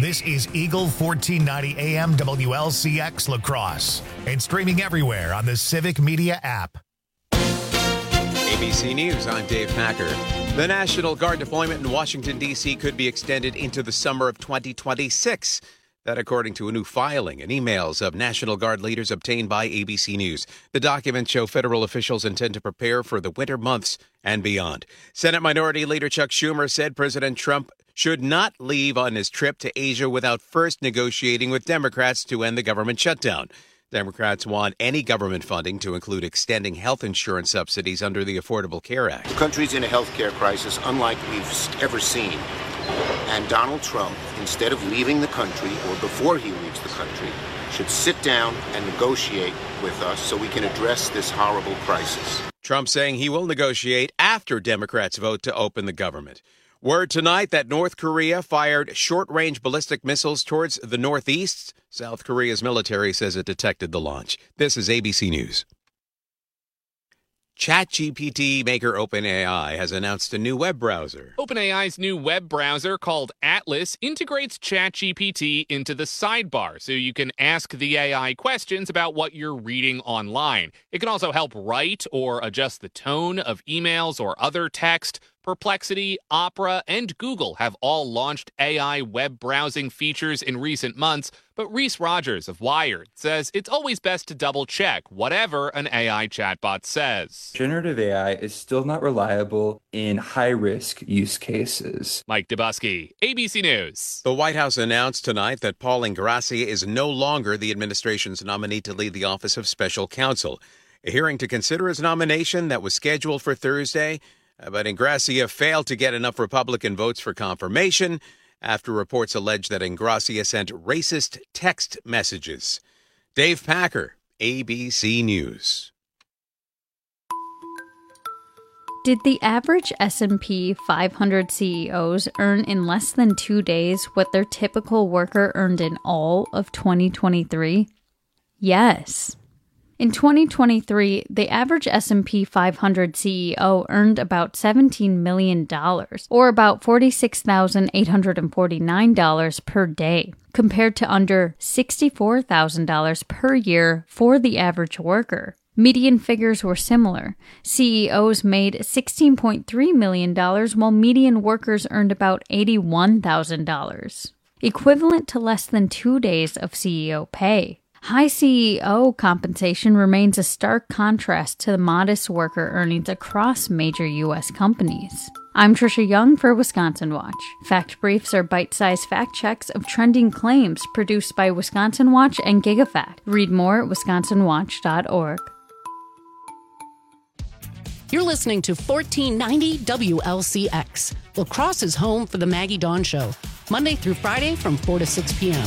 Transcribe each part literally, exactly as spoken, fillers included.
This is Eagle fourteen ninety A M W L C X La Crosse and streaming everywhere on the Civic Media app. A B C News, I'm Dave Packer. The National Guard deployment in Washington, D C could be extended into the summer of twenty twenty-six. That according to a new filing and emails of National Guard leaders obtained by A B C News. The documents show federal officials intend to prepare for the winter months and beyond. Senate Minority Leader Chuck Schumer said President Trump should not leave on his trip to Asia without first negotiating with Democrats to end the government shutdown. Democrats want any government funding to include extending health insurance subsidies under the Affordable Care Act. The country's in a health care crisis unlike we've ever seen. And Donald Trump, instead of leaving the country, or before he leaves the country, should sit down and negotiate with us so we can address this horrible crisis. Trump saying he will negotiate after Democrats vote to open the government. Word tonight that North Korea fired short-range ballistic missiles towards the northeast. South Korea's military says it detected the launch. This is A B C News. ChatGPT maker OpenAI has announced a new web browser. OpenAI's new web browser called Atlas integrates ChatGPT into the sidebar so you can ask the A I questions about what you're reading online. It can also help write or adjust the tone of emails or other text. Perplexity, Opera, and Google have all launched A I web browsing features in recent months, but Reese Rogers of Wired says it's always best to double-check whatever an A I chatbot says. Generative A I is still not reliable in high-risk use cases. Mike Dubusky, A B C News. The White House announced tonight that Paul Ingrassia is no longer the administration's nominee to lead the Office of Special Counsel. A hearing to consider his nomination that was scheduled for Thursday, but Ingrassia failed to get enough Republican votes for confirmation after reports allege that Ingrassia sent racist text messages. Dave Packer, A B C News. Did the average S and P five hundred C E Os earn in less than two days what their typical worker earned in all of twenty twenty-three? Yes. In twenty twenty-three, the average S and P five hundred C E O earned about seventeen million dollars, or about forty-six thousand eight hundred forty-nine dollars per day, compared to under sixty-four thousand dollars per year for the average worker. Median figures were similar. C E Os made sixteen point three million dollars, while median workers earned about eighty-one thousand dollars, equivalent to less than two days of C E O pay. High C E O compensation remains a stark contrast to the modest worker earnings across major U S companies. I'm Trisha Young for Wisconsin Watch. Fact Briefs are bite-sized fact checks of trending claims produced by Wisconsin Watch and GigaFact. Read more at wisconsin watch dot org. You're listening to fourteen ninety W L C X. La Crosse is home for the Maggie Dawn Show, Monday through Friday from four to six p.m.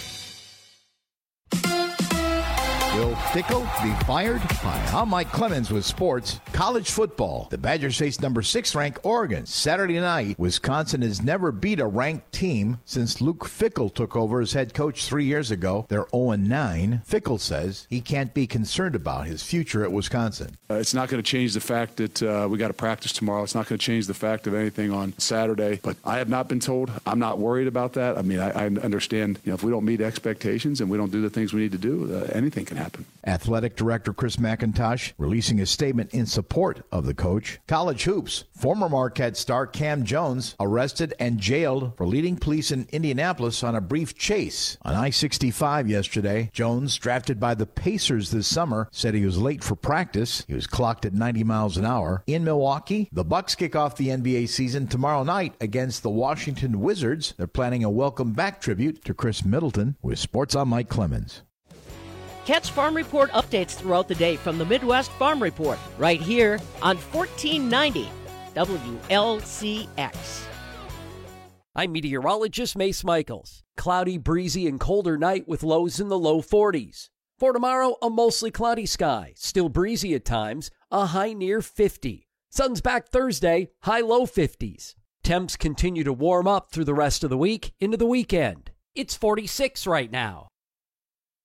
Will Fickell be fired? Hi, I'm Mike Clemens with sports. College football. The Badgers face number six ranked Oregon. Saturday night, Wisconsin has never beat a ranked team since Luke Fickell took over as head coach three years ago. They're oh and nine. Fickell says he can't be concerned about his future at Wisconsin. Uh, it's not going to change the fact that uh, we got to practice tomorrow. It's not going to change the fact of anything on Saturday. But I have not been told. I'm not worried about that. I mean, I, I understand, you know, if we don't meet expectations and we don't do the things we need to do, uh, anything can happen. Athletic Director Chris McIntosh releasing a statement in support of the coach. College hoops. Former Marquette star Cam Jones arrested and jailed for leading police in Indianapolis on a brief chase on I sixty-five yesterday. Jones, drafted by the Pacers this summer, said he was late for practice. He was clocked at ninety miles an hour. In Milwaukee, the Bucks kick off the N B A season tomorrow night against the Washington Wizards. They're planning a welcome back tribute to Chris Middleton. With Sports, I'm Mike Clemens. Catch Farm Report updates throughout the day from the Midwest Farm Report right here on fourteen ninety W L C X. I'm meteorologist Mace Michaels. Cloudy, breezy, and colder night with lows in the low forties. For tomorrow, a mostly cloudy sky, still breezy at times, a high near fifty. Sun's back Thursday, high low fifties. Temps continue to warm up through the rest of the week into the weekend. It's forty-six right now.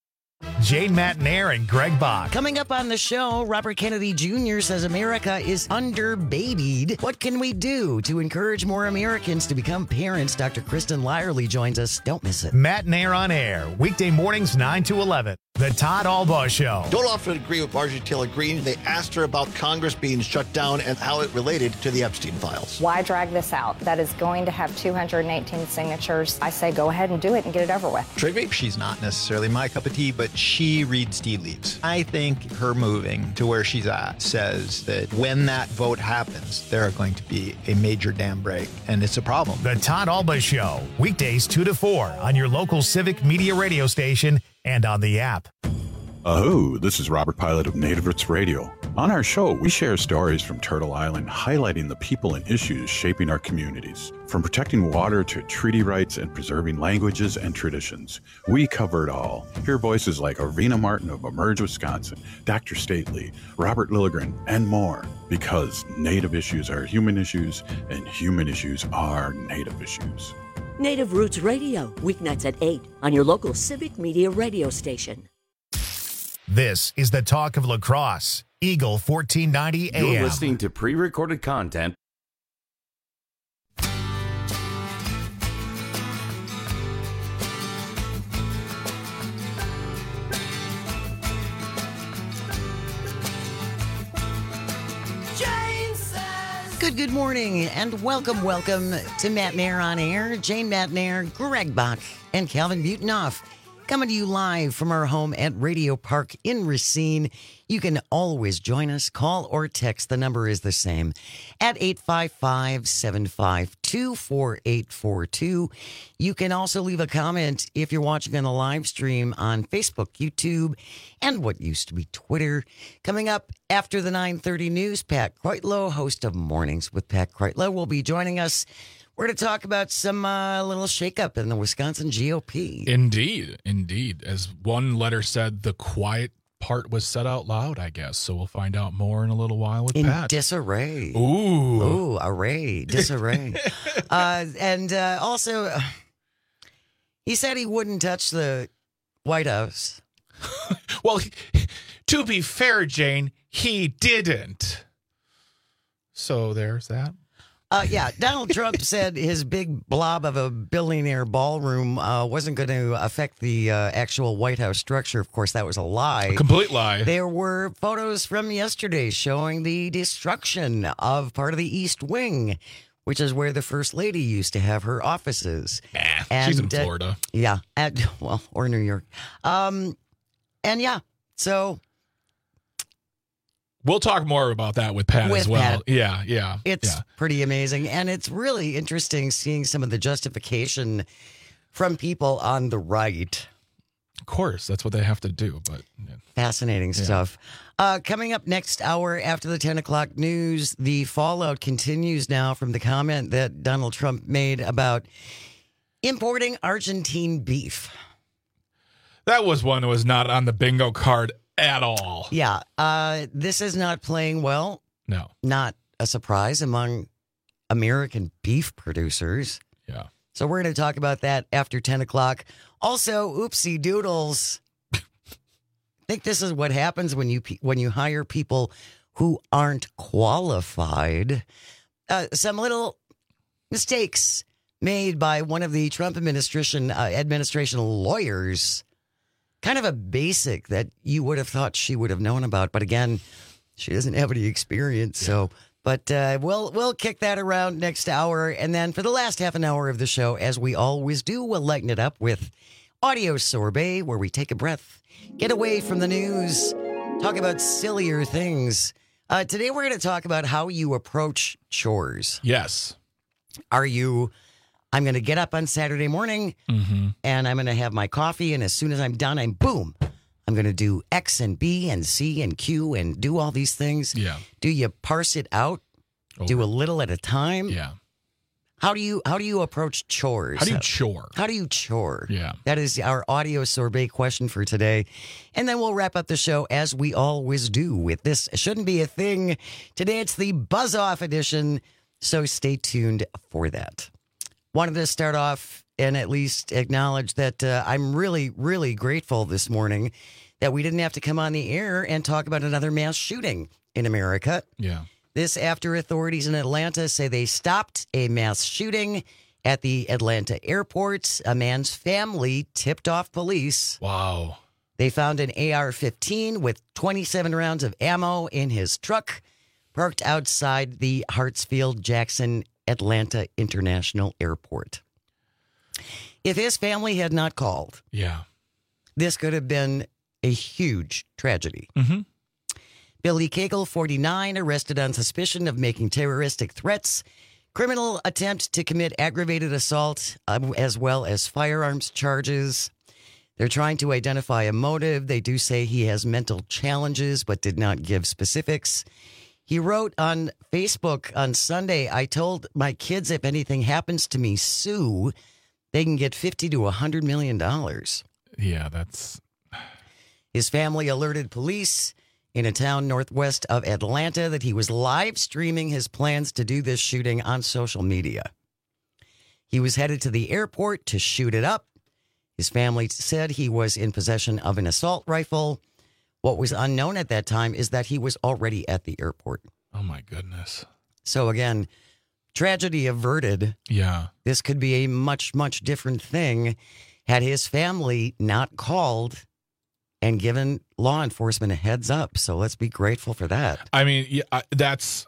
Jane Matnair and Greg Bach. Coming up on the show, Robert Kennedy Junior says America is under-babied. What can we do to encourage more Americans to become parents? Doctor Kristen Lyerly joins us. Don't miss it. Matnair on air, weekday mornings nine to eleven. The Todd Albaugh Show. Don't often agree with Marjorie Taylor Greene. They asked her about Congress being shut down and how it related to the Epstein files. Why drag this out? That is going to have two hundred eighteen signatures. I say go ahead and do it and get it over with. Trigby? She's not necessarily my cup of tea, but she reads tea leaves. I think her moving to where she's at says that when that vote happens, there are going to be a major dam break, and it's a problem. The Todd Albaugh Show, weekdays two to four on your local Civic Media radio station and on the app. Aho, this is Robert Pilot of Native Roots Radio. On our show, we share stories from Turtle Island highlighting the people and issues shaping our communities. From protecting water to treaty rights and preserving languages and traditions, we cover it all. Hear voices like Arena Martin of Emerge, Wisconsin, Doctor Stately, Robert Lilligren, and more. Because Native issues are human issues, and human issues are Native issues. Native Roots Radio, weeknights at eight on your local Civic Media radio station. This is the talk of La Crosse, Eagle fourteen ninety A M. You're listening to pre-recorded content. Good, good morning, and welcome, welcome to Matnair on Air. Jane Matnair, Greg Bach, and Calvin Butenoff. Coming to you live from our home at Radio Park in Racine. You can always join us. Call or text. The number is the same at eight five five, seven five two, four eight four two. You can also leave a comment if you're watching on the live stream on Facebook, YouTube, and what used to be Twitter. Coming up after the nine thirty news, Pat Kreutlow, host of Mornings with Pat Kreutlow, will be joining us. We're going to talk about some uh, little shakeup in the Wisconsin G O P. Indeed, indeed. As one letter said, the quiet part was said out loud, I guess. So we'll find out more in a little while with in Pat. Disarray. Ooh. Ooh, array. Disarray. uh, and uh, also, uh, he said he wouldn't touch the White House. Well, to be fair, Jane, he didn't. So there's that. Uh, yeah, Donald Trump said his big blob of a billionaire ballroom uh, wasn't going to affect the uh, actual White House structure. Of course, that was a lie. A complete lie. There were photos from yesterday showing the destruction of part of the East Wing, which is where the First Lady used to have her offices. Nah, and, she's in Florida. Uh, yeah, at, well, or New York. Um, and yeah, so... We'll talk more about that with Pat with as well. Pat. Yeah, yeah. It's yeah. pretty amazing. And it's really interesting seeing some of the justification from people on the right. Of course, that's what they have to do. But yeah. Fascinating yeah. stuff. Uh, coming up next hour after the ten o'clock news, the fallout continues now from the comment that Donald Trump made about importing Argentine beef. That was one that was not on the bingo card at all. Yeah. Uh, this is not playing well. No. Not a surprise among American beef producers. Yeah. So we're going to talk about that after ten o'clock. Also, oopsie doodles. I think this is what happens when you when you hire people who aren't qualified. Uh, some little mistakes made by one of the Trump administration uh, administration lawyers. Kind of a basic that you would have thought she would have known about, but again, she doesn't have any experience. Yeah. So, but uh, we'll we'll kick that around next hour, and then for the last half an hour of the show, as we always do, we'll lighten it up with Audio Sorbet, where we take a breath, get away from the news, talk about sillier things. Uh, today, we're going to talk about how you approach chores. Yes. Are you? I'm going to get up on Saturday morning mm-hmm. and I'm going to have my coffee. And as soon as I'm done, I'm boom. I'm going to do X and B and C and Q and do all these things. Yeah. Do you parse it out? Oh. Do a little at a time? Yeah. How do you how do you approach chores? How do you chore? How do you chore? Yeah. That is our audio sorbet question for today. And then we'll wrap up the show as we always do with this Shouldn't Be a Thing. Today it's the Buzz Off edition, so stay tuned for that. Wanted to start off and at least acknowledge that uh, I'm really, really grateful this morning that we didn't have to come on the air and talk about another mass shooting in America. Yeah. This after authorities in Atlanta say they stopped a mass shooting at the Atlanta airport. A man's family tipped off police. Wow. They found an A R fifteen with twenty-seven rounds of ammo in his truck, parked outside the Hartsfield-Jackson Atlanta International Airport. If his family had not called, yeah, this could have been a huge tragedy. Mm-hmm. Billy Cagle, forty-nine, arrested on suspicion of making terroristic threats, criminal attempt to commit aggravated assault, uh, as well as firearms charges. They're trying to identify a motive. They do say he has mental challenges, but did not give specifics. He wrote on Facebook on Sunday, I told my kids if anything happens to me, sue, they can get fifty to one hundred million dollars. Yeah, that's... His family alerted police in a town northwest of Atlanta that he was live streaming his plans to do this shooting on social media. He was headed to the airport to shoot it up. His family said he was in possession of an assault rifle. What was unknown at that time is that he was already at the airport. Oh, my goodness. So, again, tragedy averted. Yeah. This could be a much, much different thing had his family not called and given law enforcement a heads up. So let's be grateful for that. I mean, yeah, that's...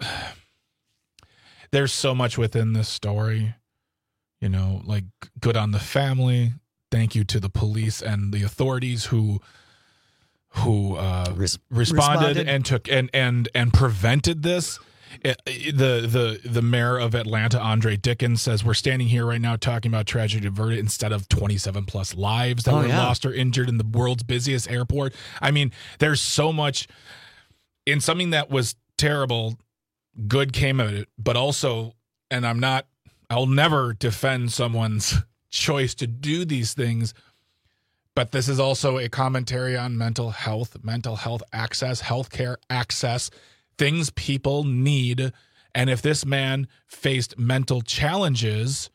There's so much within this story. You know, like, good on the family. Thank you to the police and the authorities who... who uh, Res- responded, responded and took and and and prevented this. It, the the the mayor of Atlanta, Andre Dickens, says we're standing here right now talking about tragedy averted instead of twenty-seven plus lives that Oh, were yeah. lost or injured in the world's busiest airport. I mean, there's so much in something that was terrible. Good came of it, but also, and I'm not. I'll never defend someone's choice to do these things. But this is also a commentary on mental health, mental health access, healthcare access, things people need. And if this man faced mental challenges,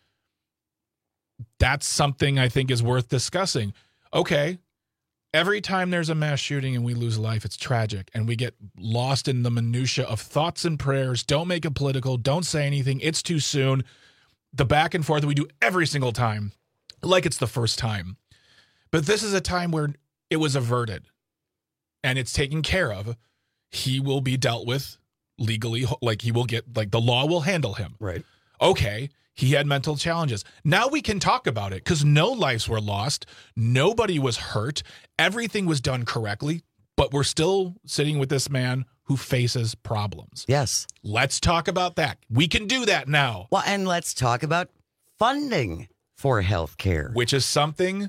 that's something I think is worth discussing. Okay, every time there's a mass shooting and we lose life, it's tragic. And we get lost in the minutia of thoughts and prayers. Don't make it political. Don't say anything. It's too soon. The back and forth that we do every single time, like it's the first time. But this is a time where it was averted and it's taken care of. He will be dealt with legally, like he will get, like the law will handle him. Right. Okay, he had mental challenges. Now we can talk about it because no lives were lost. Nobody was hurt. Everything was done correctly, but we're still sitting with this man who faces problems. Yes. Let's talk about that. We can do that now. Well, and let's talk about funding for health care, which is something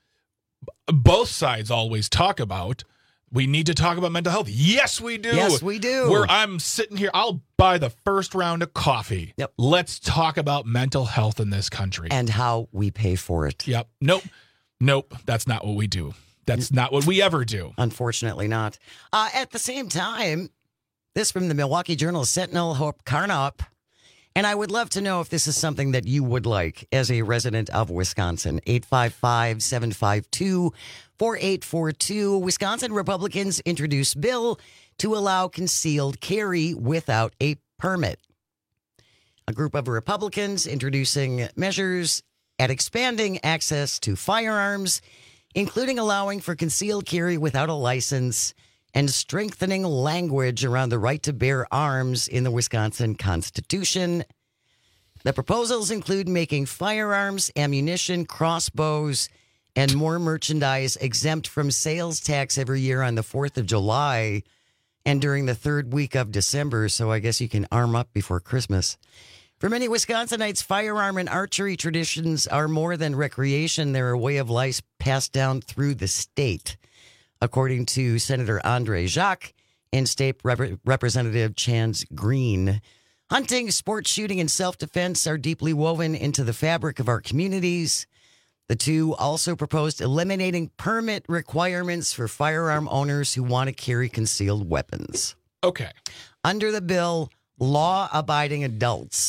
both sides always talk about. We need to talk about mental health. Yes, we do. Yes, we do. Where I'm sitting here, I'll buy the first round of coffee. Yep. Let's talk about mental health in this country. And how we pay for it. Yep. Nope. Nope. That's not what we do. That's not what we ever do. Unfortunately not. Uh, at the same time, this from the Milwaukee Journal Sentinel, Hope Carnop. And I would love to know if this is something that you would like as a resident of Wisconsin. eight five five, seven five two, four eight four two. Wisconsin Republicans introduce bill to allow concealed carry without a permit. A group of Republicans introducing measures at expanding access to firearms, including allowing for concealed carry without a license and strengthening language around the right to bear arms in the Wisconsin Constitution. The proposals include making firearms, ammunition, crossbows, and more merchandise exempt from sales tax every year on the fourth of July and during the third week of December, so I guess you can arm up before Christmas. For many Wisconsinites, firearm and archery traditions are more than recreation. They're a way of life passed down through the state. According to Senator Andre Jacques and State Rep- Representative Chance Green, hunting, sport shooting, and self-defense are deeply woven into the fabric of our communities. The two also proposed eliminating permit requirements for firearm owners who want to carry concealed weapons. Okay. Under the bill, law-abiding adults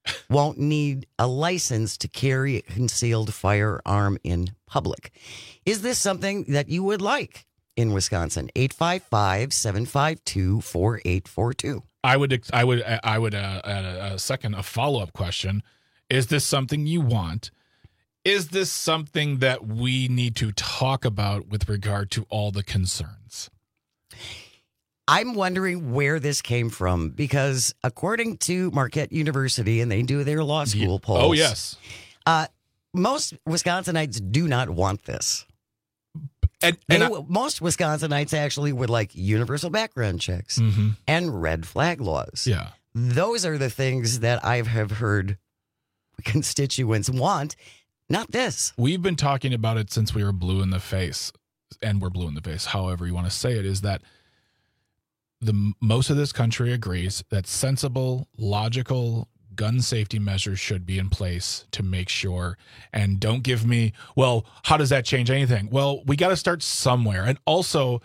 won't need a license to carry a concealed firearm in public. Is this something that you would like in Wisconsin? eight five five, seven five two, four eight four two. I would, I would, I would, uh, add a, a second, a follow-up question. Is this something you want? Is this something that we need to talk about with regard to all the concerns? I'm wondering where this came from because according to Marquette University, and they do their law school polls. Oh, yes. Uh, most Wisconsinites do not want this. And, and they, I, most Wisconsinites actually would like universal background checks mm-hmm. and red flag laws. Yeah. Those are the things that I have heard constituents want, not this. We've been talking about it since we were blue in the face, and we're blue in the face, however you want to say it, is that the most of this country agrees that sensible, logical gun safety measures should be in place to make sure. And don't give me, well, how does that change anything? Well, we got to start somewhere. And also,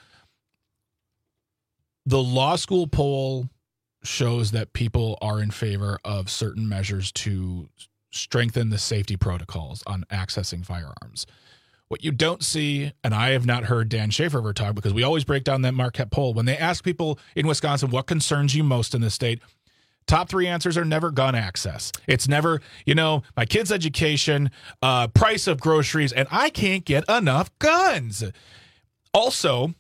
the law school poll shows that people are in favor of certain measures to strengthen the safety protocols on accessing firearms. What you don't see, and I have not heard Dan Schaefer ever talk, because we always break down that Marquette poll. When they ask people in Wisconsin what concerns you most in the state, top three answers are never gun access. It's never, you know, my kid's education, uh, price of groceries, and I can't get enough guns. Also,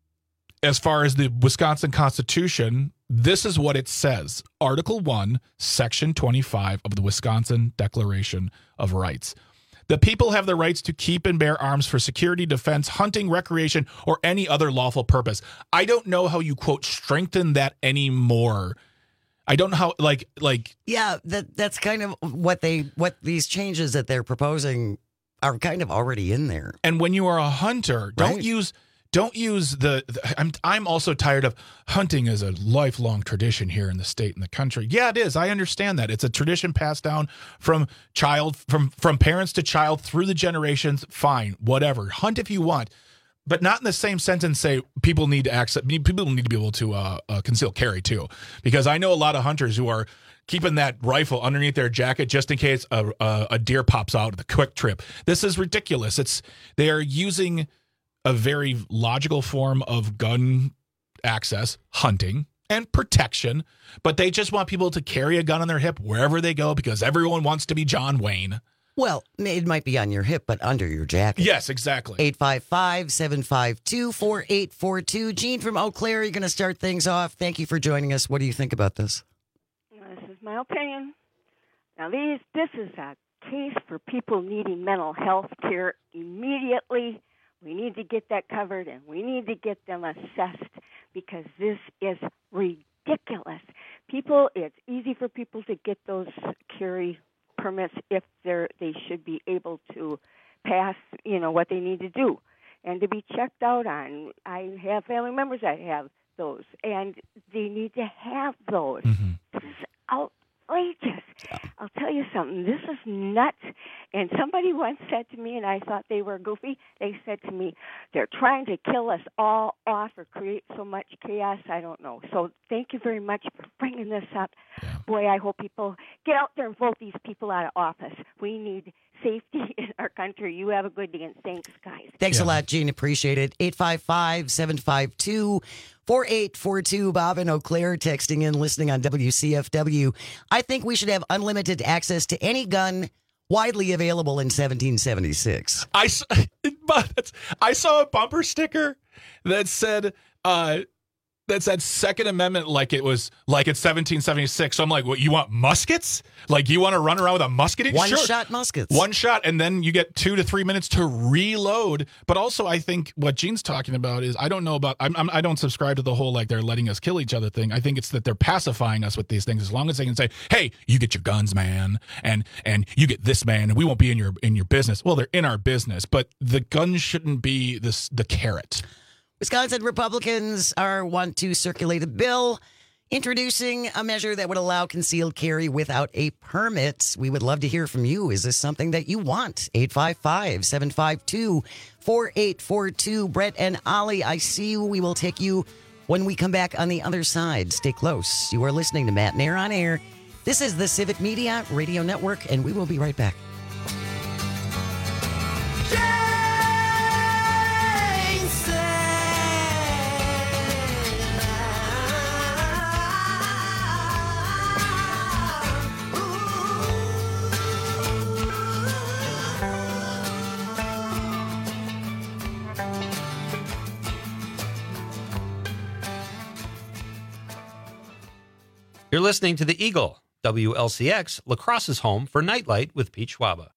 as far as the Wisconsin Constitution, this is what it says. Article one, Section twenty-five of the Wisconsin Declaration of Rights. The people have the rights to keep and bear arms for security, defense, hunting, recreation, or any other lawful purpose. I don't know how you, quote, strengthen that anymore. I don't know how, like, like. Yeah, that that's kind of what they, what these changes that they're proposing are kind of already in there. And when you are a hunter, don't Right. use, don't use the, the I'm, I'm also tired of hunting as a lifelong tradition here in the state and the country. Yeah, it is. I understand that. It's a tradition passed down from child, from, from parents to child through the generations. Fine, whatever. Hunt if you want. But not in the same sentence say people need to access, people need to be able to uh, uh, conceal carry too. Because I know a lot of hunters who are keeping that rifle underneath their jacket just in case a, a, a deer pops out at a quick trip. This is ridiculous. It's, they are using a very logical form of gun access, hunting, and protection, but they just want people to carry a gun on their hip wherever they go because everyone wants to be John Wayne. Well, it might be on your hip, but under your jacket. Yes, exactly. eight five five, seven five two, four eight four two. Gene from Eau Claire, you're going to start things off. Thank you for joining us. What do you think about this? This is my opinion. Now, these this is a case for people needing mental health care immediately. We need to get that covered, and we need to get them assessed because this is ridiculous. People, it's easy for people to get those carry permits if they're they should be able to pass, you know, what they need to do and to be checked out on. I have family members that have those, and they need to have those. Mm-hmm. This is outrageous. I'll tell you something. This is nuts. And somebody once said to me, and I thought they were goofy, they said to me, they're trying to kill us all off or create so much chaos. I don't know. So thank you very much for bringing this up. Yeah. Boy, I hope people get out there and vote these people out of office. We need safety in our country. You have a good day, and thanks, guys. Thanks Yeah. a lot, Gene. Appreciate it. eight five five, seven five two, four eight four two. Bob in Eau Claire texting in, listening on W C F W. I think we should have unlimited access to any gun widely available in seventeen seventy-six. I, s- but I saw a bumper sticker that said, uh, that said Second Amendment like it was like it's seventeen seventy-six. So I'm like, what, you want muskets? Like you want to run around with a musket? One Sure. shot muskets. One shot, and then you get two to three minutes to reload. But also, I think what Gene's talking about is I don't know about. I'm, I'm, I don't subscribe to the whole like they're letting us kill each other thing. I think it's that they're pacifying us with these things. As long as they can say, "Hey, you get your guns, man," and and you get this, man, and we won't be in your in your business. Well, they're in our business, but the guns shouldn't be this the carrot. Wisconsin Republicans are want to circulate a bill introducing a measure that would allow concealed carry without a permit. We would love to hear from you. Is this something that you want? eight five five, seven five two, four eight four two. Brett and Ollie, I see you. We will take you when we come back on the other side. Stay close. You are listening to Matt Nair on Air, This is the Civic Media Radio Network, and we will be right back. You're listening to The Eagle, W L C X, La Crosse's home for Nightlight with Pete Schwaba.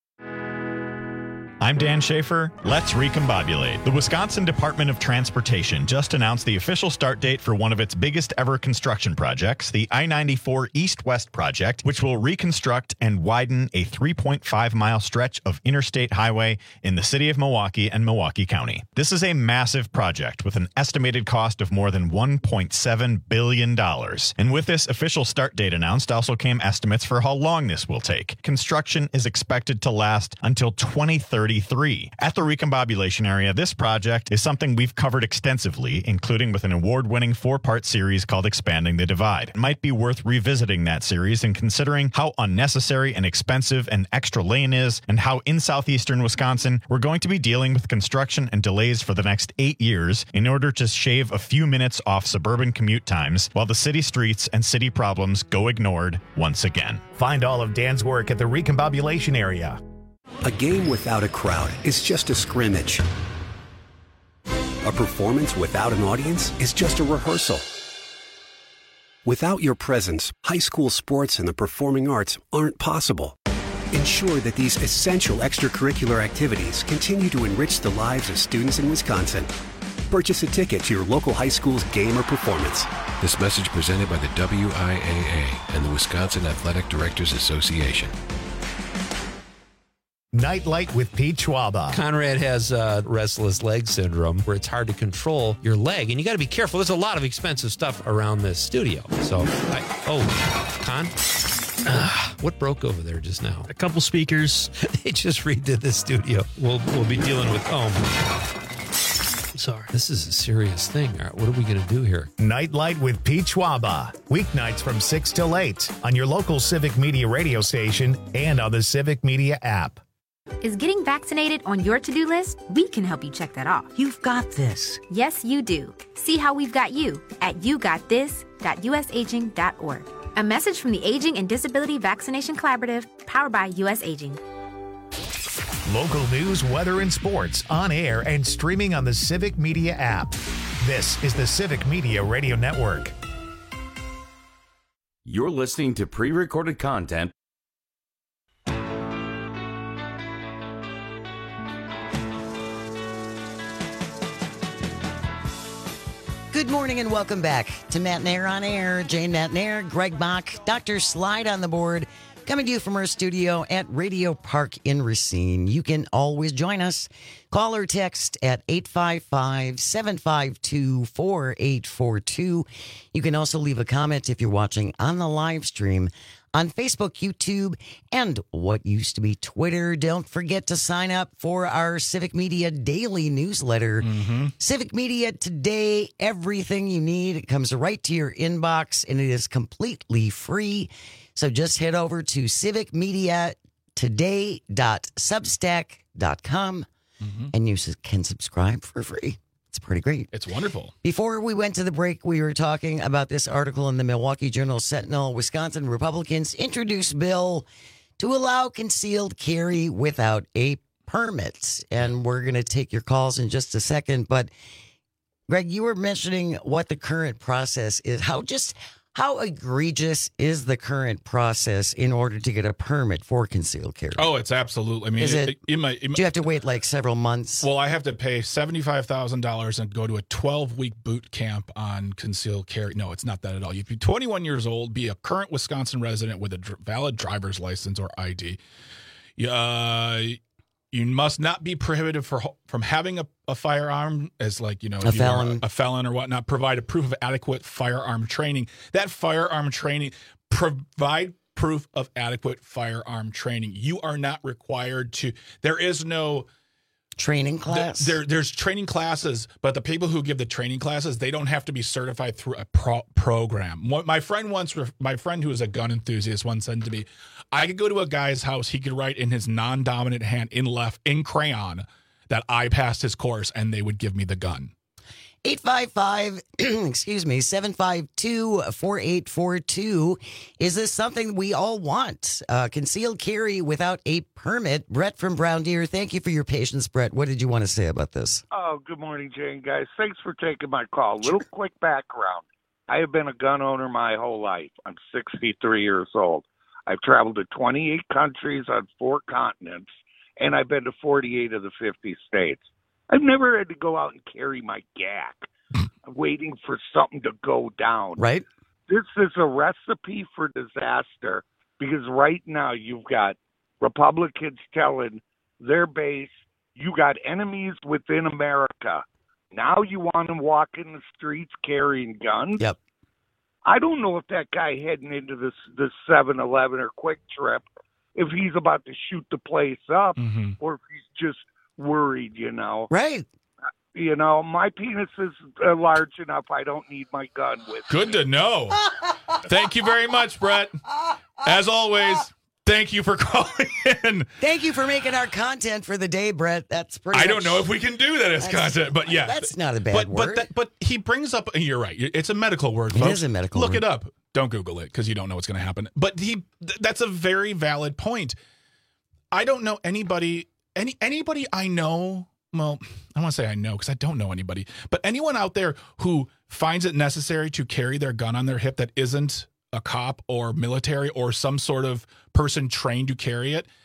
I'm Dan Schaefer. Let's recombobulate. The Wisconsin Department of Transportation just announced the official start date for one of its biggest ever construction projects, the I ninety-four East-West project, which will reconstruct and widen a three point five mile stretch of interstate highway in the city of Milwaukee and Milwaukee County. This is a massive project with an estimated cost of more than one point seven billion dollars. And with this official start date announced also came estimates for how long this will take. Construction is expected to last until twenty thirty-three. At the recombobulation area, this project is something we've covered extensively, including with an award-winning four-part series called Expanding the Divide. It might be worth revisiting that series and considering how unnecessary and expensive an extra lane is, and how in southeastern Wisconsin we're going to be dealing with construction and delays for the next eight years in order to shave a few minutes off suburban commute times while the city streets and city problems go ignored once again. Find all of Dan's work at the recombobulation area. A game without a crowd is just a scrimmage. A performance without an audience is just a rehearsal. Without your presence, high school sports and the performing arts aren't possible. Ensure that these essential extracurricular activities continue to enrich the lives of students in Wisconsin. Purchase a ticket to your local high school's game or performance. This message presented by the W I A A and the Wisconsin Athletic Directors Association. Nightlight with Pete Schwaba. Conrad has uh, restless leg syndrome where it's hard to control your leg, and you got to be careful. There's a lot of expensive stuff around this studio. So, I, oh, Con, uh, what broke over there just now? A couple speakers. They just redid this studio. We'll we'll be dealing with oh. Sorry. This is a serious thing. All right, what are we going to do here? Nightlight with Pete Schwaba. Weeknights from six till eight on your local Civic Media radio station and on the Civic Media app. Is getting vaccinated on your to-do list? We can help you check that off. You've got this. Yes, you do. See how we've got you at you got this dot u s aging dot org. A message from the Aging and Disability Vaccination Collaborative, powered by U S Aging. Local news, weather, and sports on air and streaming on the Civic Media app. This is the Civic Media Radio Network. You're listening to pre-recorded content. Good morning and welcome back to Matt Nair on Air. Jane Matt Nair, Greg Bach, Doctor Slide on the board, coming to you from our studio at Radio Park in Racine. You can always join us. Call or text at eight five five, seven five two, four eight four two. You can also leave a comment if you're watching on the live stream on Facebook, YouTube, and what used to be Twitter. Don't forget to sign up for our Civic Media Daily newsletter. Mm-hmm. Civic Media Today, everything you need. It comes right to your inbox, and it is completely free. So just head over to civic media today dot substack dot com, mm-hmm. and you can subscribe for free. It's pretty great. It's wonderful. Before we went to the break, we were talking about this article in the Milwaukee Journal-Sentinel. Wisconsin Republicans introduce bill to allow concealed carry without a permit. And we're going to take your calls in just a second. But, Greg, you were mentioning what the current process is. How just... How egregious is the current process in order to get a permit for concealed carry? Oh, it's absolutely. I mean, is it, it, it, might, it might, do you have to wait like several months? Well, I have to pay seventy-five thousand dollars and go to a twelve-week boot camp on concealed carry. No, it's not that at all. You'd be twenty-one years old, be a current Wisconsin resident with a dr- valid driver's license or I D. Uh, you must not be prohibited for, from having a, a firearm as like, you know, a felon. a felon or whatnot. Provide a proof of adequate firearm training. That firearm training, provide proof of adequate firearm training. You are not required to, there is no Training class? There, there's training classes, but the people who give the training classes, they don't have to be certified through a pro- program. What, my friend once, my friend who is a gun enthusiast once said to me, I could go to a guy's house, he could write in his non-dominant hand in left, in crayon, that I passed his course, and they would give me the gun. eight five five, excuse me, seven five two, four eight four two. Is this something we all want? Uh, concealed carry without a permit. Brett from Brown Deer, thank you for your patience, Brett. What did you want to say about this? Oh, good morning, Jane, guys. Thanks for taking my call. Little quick background. I have been a gun owner my whole life. I'm sixty-three years old. I've traveled to twenty-eight countries on four continents, and I've been to forty-eight of the fifty states. I've never had to go out and carry my G A C, waiting for something to go down. Right. This is a recipe for disaster because right now you've got Republicans telling their base, you got enemies within America. Now you want them walking the streets carrying guns? Yep. I don't know if that guy heading into this this seven eleven or Quick Trip, if he's about to shoot the place up mm-hmm. or if he's just worried, you know. Right. You know, my penis is uh, large enough. I don't need my gun with Good me. to know. Thank you very much, Brett. As always, thank you for calling in. Thank you for making our content for the day, Brett. That's pretty I much, don't know if we can do that as content, but yeah. That's not a bad but, word. But, that, but he brings up, you're right, it's a medical word, folks. It is a medical Look word. it up. Don't Google it because you don't know what's going to happen. But he, th- that's a very valid point. I don't know anybody, any anybody I know, well, I want to say I know because I don't know anybody, but anyone out there who finds it necessary to carry their gun on their hip that isn't a cop or military or some sort of person trained to carry it,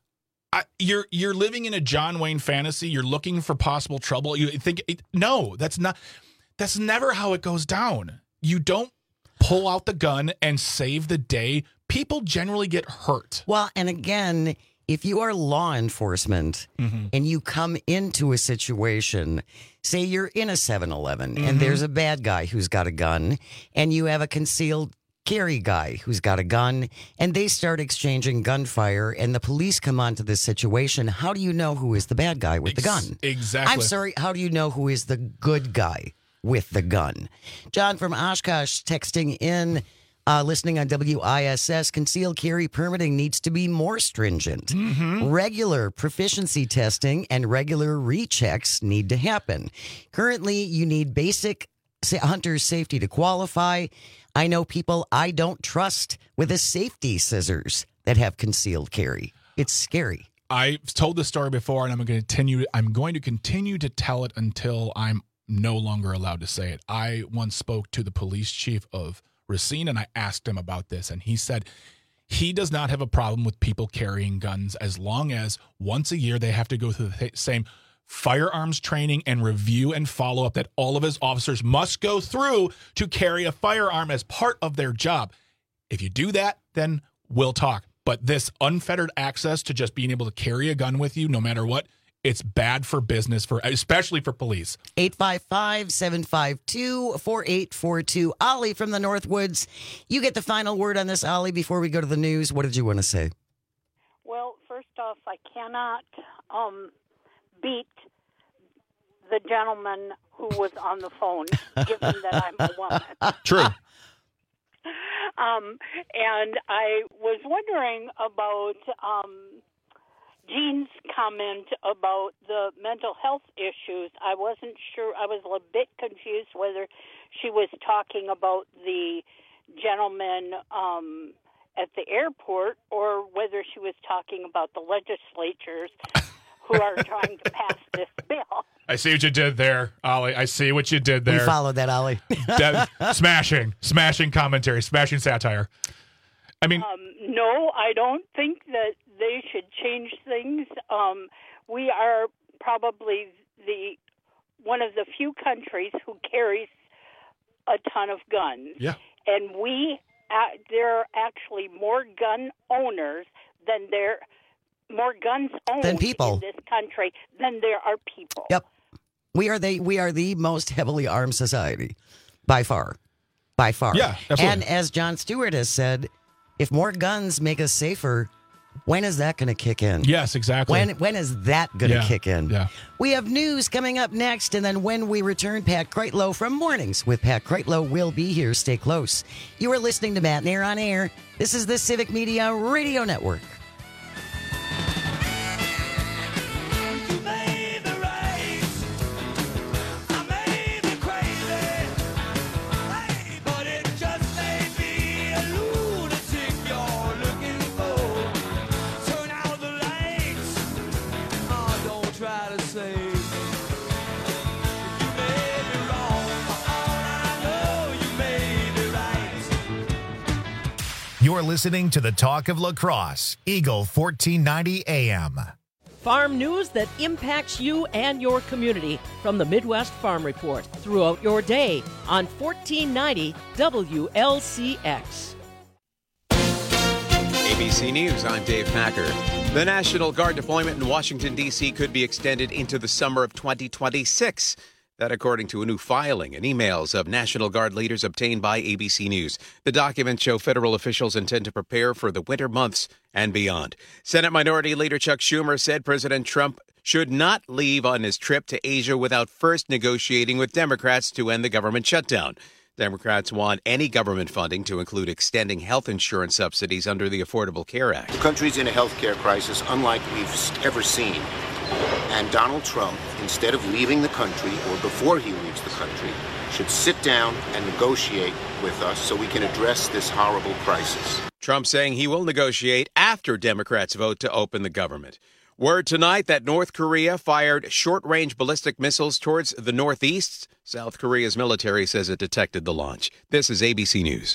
I, you're you're living in a John Wayne fantasy. You're looking for possible trouble. You think, no, that's not, that's never how it goes down. You don't pull out the gun and save the day. People generally get hurt. Well, and again, if you are law enforcement mm-hmm. and you come into a situation, say you're in a seven eleven mm-hmm. and there's a bad guy who's got a gun and you have a concealed carry guy who's got a gun and they start exchanging gunfire and the police come onto this situation, how do you know who is the bad guy with Ex- the gun? Exactly. I'm sorry, how do you know who is the good guy with the gun? John from Oshkosh texting in, uh, listening on W I S S, concealed carry permitting needs to be more stringent. Mm-hmm. Regular proficiency testing and regular rechecks need to happen. Currently, you need basic hunter's safety to qualify. I know people I don't trust with a safety scissors that have concealed carry. It's scary. I've told this story before, and I'm going to continue. I'm going to continue to tell it until I'm no longer allowed to say it. I once spoke to the police chief of Racine, and I asked him about this, and he said he does not have a problem with people carrying guns as long as once a year they have to go through the th- same firearms training and review and follow-up that all of his officers must go through to carry a firearm as part of their job. If you do that, then we'll talk. But this unfettered access to just being able to carry a gun with you no matter what, it's bad for business, for especially for police. eight five five, seven five two, four eight four two. Ollie from the Northwoods, you get the final word on this, Ollie, before we go to the news. What did you want to say? Well, first off, I cannot um, beat the gentleman who was on the phone, given that I'm a woman. True. Um, and I was wondering about um, Jean's comment about the mental health issues. I wasn't sure. I was a bit confused whether she was talking about the gentleman um, at the airport or whether she was talking about the legislatures who are trying to pass this bill. I see what you did there, Ollie. I see what you did there. We followed that, Ollie. that, smashing, smashing commentary, smashing satire. I mean, um, no, I don't think that they should change things. Um, we are probably the one of the few countries who carries a ton of guns. Yeah. And we, uh, there are actually more gun owners than there, more guns owned Than people. in this country than there are people. Yep. We are the we are the most heavily armed society, by far, by far. Yeah, absolutely. And as Jon Stewart has said, if more guns make us safer, When is that going to kick in? Yes, exactly. When when is that going to Yeah, kick in? yeah. We have news coming up next, and then when we return, Pat Kreitlow from Mornings with Pat Kreitlow will be here. Stay close. You are listening to Matt Nair on Air. This is the Civic Media Radio Network. You're listening to the Talk of La Crosse, Eagle fourteen ninety A M. Farm news that impacts you and your community from the Midwest Farm Report throughout your day on fourteen ninety W L C X. A B C News, I'm Dave Packer. The National Guard deployment in Washington, D C could be extended into the summer of twenty twenty-six. That according to a new filing and emails of National Guard leaders obtained by A B C News. The documents show federal officials intend to prepare for the winter months and beyond. Senate Minority Leader Chuck Schumer said President Trump should not leave on his trip to Asia without first negotiating with Democrats to end the government shutdown. Democrats want any government funding to include extending health insurance subsidies under the Affordable Care Act. The country's in a health care crisis unlike we've ever seen. And Donald Trump, instead of leaving the country or before he leaves the country, should sit down and negotiate with us so we can address this horrible crisis. Trump saying he will negotiate after Democrats vote to open the government. Word tonight that North Korea fired short-range ballistic missiles towards the northeast. South Korea's military says it detected the launch. This is A B C News.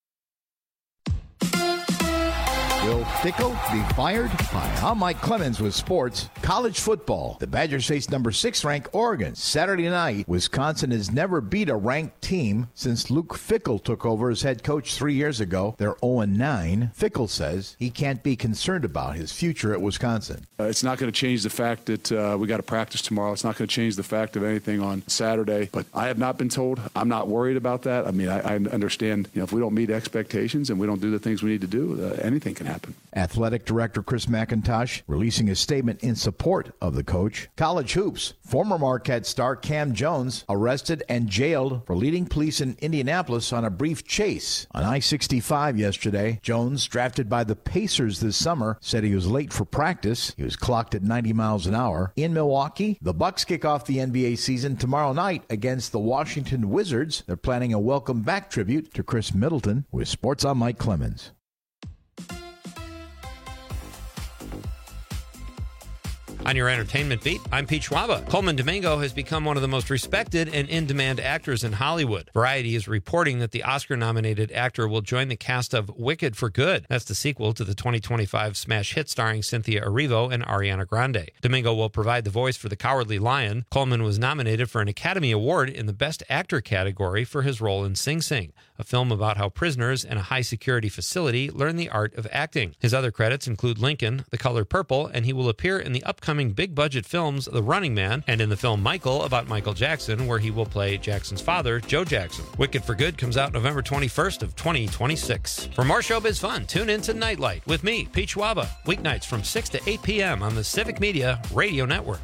Will Fickell be fired? Hi, I'm Mike Clemens with sports. College football. The Badgers face number six ranked Oregon. Saturday night, Wisconsin has never beat a ranked team since Luke Fickell took over as head coach three years ago. They're oh and nine. Fickell says he can't be concerned about his future at Wisconsin. Uh, it's not going to change the fact that uh, we got to practice tomorrow. It's not going to change the fact of anything on Saturday. But I have not been told. I'm not worried about that. I mean, I, I understand, you know, if we don't meet expectations and we don't do the things we need to do, uh, anything can happen. Athletic Director Chris McIntosh releasing a statement in support of the coach. College hoops. Former Marquette star Cam Jones arrested and jailed for leading police in Indianapolis on a brief chase on I sixty-five yesterday. Jones, drafted by the Pacers this summer, said he was late for practice. He was clocked at ninety miles an hour. In Milwaukee, the Bucks kick off the N B A season tomorrow night against the Washington Wizards. They're planning a welcome back tribute to Chris Middleton. With sports, I'm Mike Clemens. On your entertainment beat, I'm Pete Schwaba. Coleman Domingo has become one of the most respected and in-demand actors in Hollywood. Variety is reporting that the Oscar-nominated actor will join the cast of Wicked for Good. That's the sequel to the twenty twenty-five smash hit starring Cynthia Erivo and Ariana Grande. Domingo will provide the voice for the Cowardly Lion. Coleman was nominated for an Academy Award in the Best Actor category for his role in Sing Sing, a film about how prisoners in a high-security facility learn the art of acting. His other credits include Lincoln, The Color Purple, and he will appear in the upcoming big-budget films The Running Man and in the film Michael about Michael Jackson, where he will play Jackson's father, Joe Jackson. Wicked for Good comes out November twenty-first of twenty twenty-six. For more showbiz fun, tune in to Nightlight with me, Pete Schwaba, weeknights from six to eight p.m. on the Civic Media Radio Network.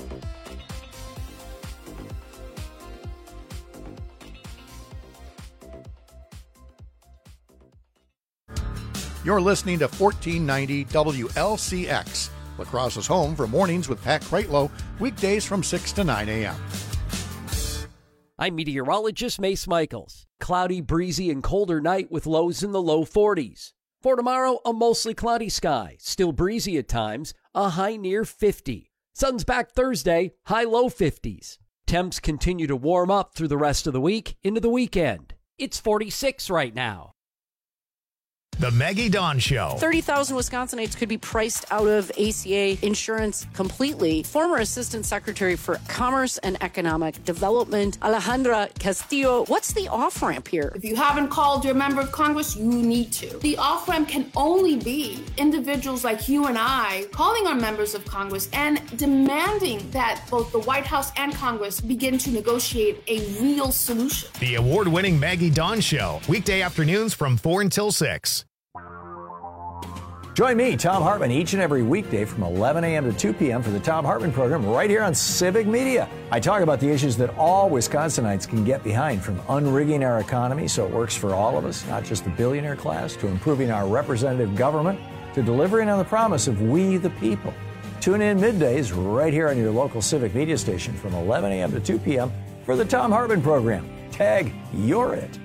You're listening to fourteen ninety W L C X, La Crosse's home for Mornings with Pat Kreitlow, weekdays from six to nine a.m. I'm meteorologist Mace Michaels. Cloudy, breezy, and colder night with lows in the low forties. For tomorrow, a mostly cloudy sky, still breezy at times, a high near fifty. Sun's back Thursday, high low fifties. Temps continue to warm up through the rest of the week into the weekend. It's forty-six right now. The Maggie Dawn Show. thirty thousand Wisconsinites could be priced out of A C A insurance completely. Former Assistant Secretary for Commerce and Economic Development, Alejandra Castillo, what's the off-ramp here? If you haven't called your member of Congress, you need to. The off-ramp can only be individuals like you and I calling our members of Congress and demanding that both the White House and Congress begin to negotiate a real solution. The award-winning Maggie Dawn Show, weekday afternoons from four until six. Join me, Tom Hartman, each and every weekday from eleven a.m. to two p.m. for the Tom Hartman program right here on Civic Media. I talk about the issues that all Wisconsinites can get behind, from unrigging our economy so it works for all of us, not just the billionaire class, to improving our representative government, to delivering on the promise of we the people. Tune in middays right here on your local Civic Media station from eleven a.m. to two p.m. for the Tom Hartman program. Tag, you're it.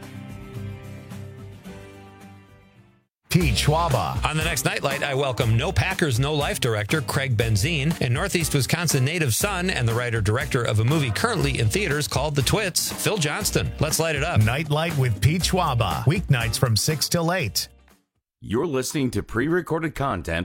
Pete Schwaba. On the next Nightlight, I welcome No Packers, No Life director Craig Benzine and Northeast Wisconsin native son and the writer-director of a movie currently in theaters called The Twits, Phil Johnston. Let's light it up. Nightlight with Pete Schwaba. Weeknights from six till eight. You're listening to pre-recorded content.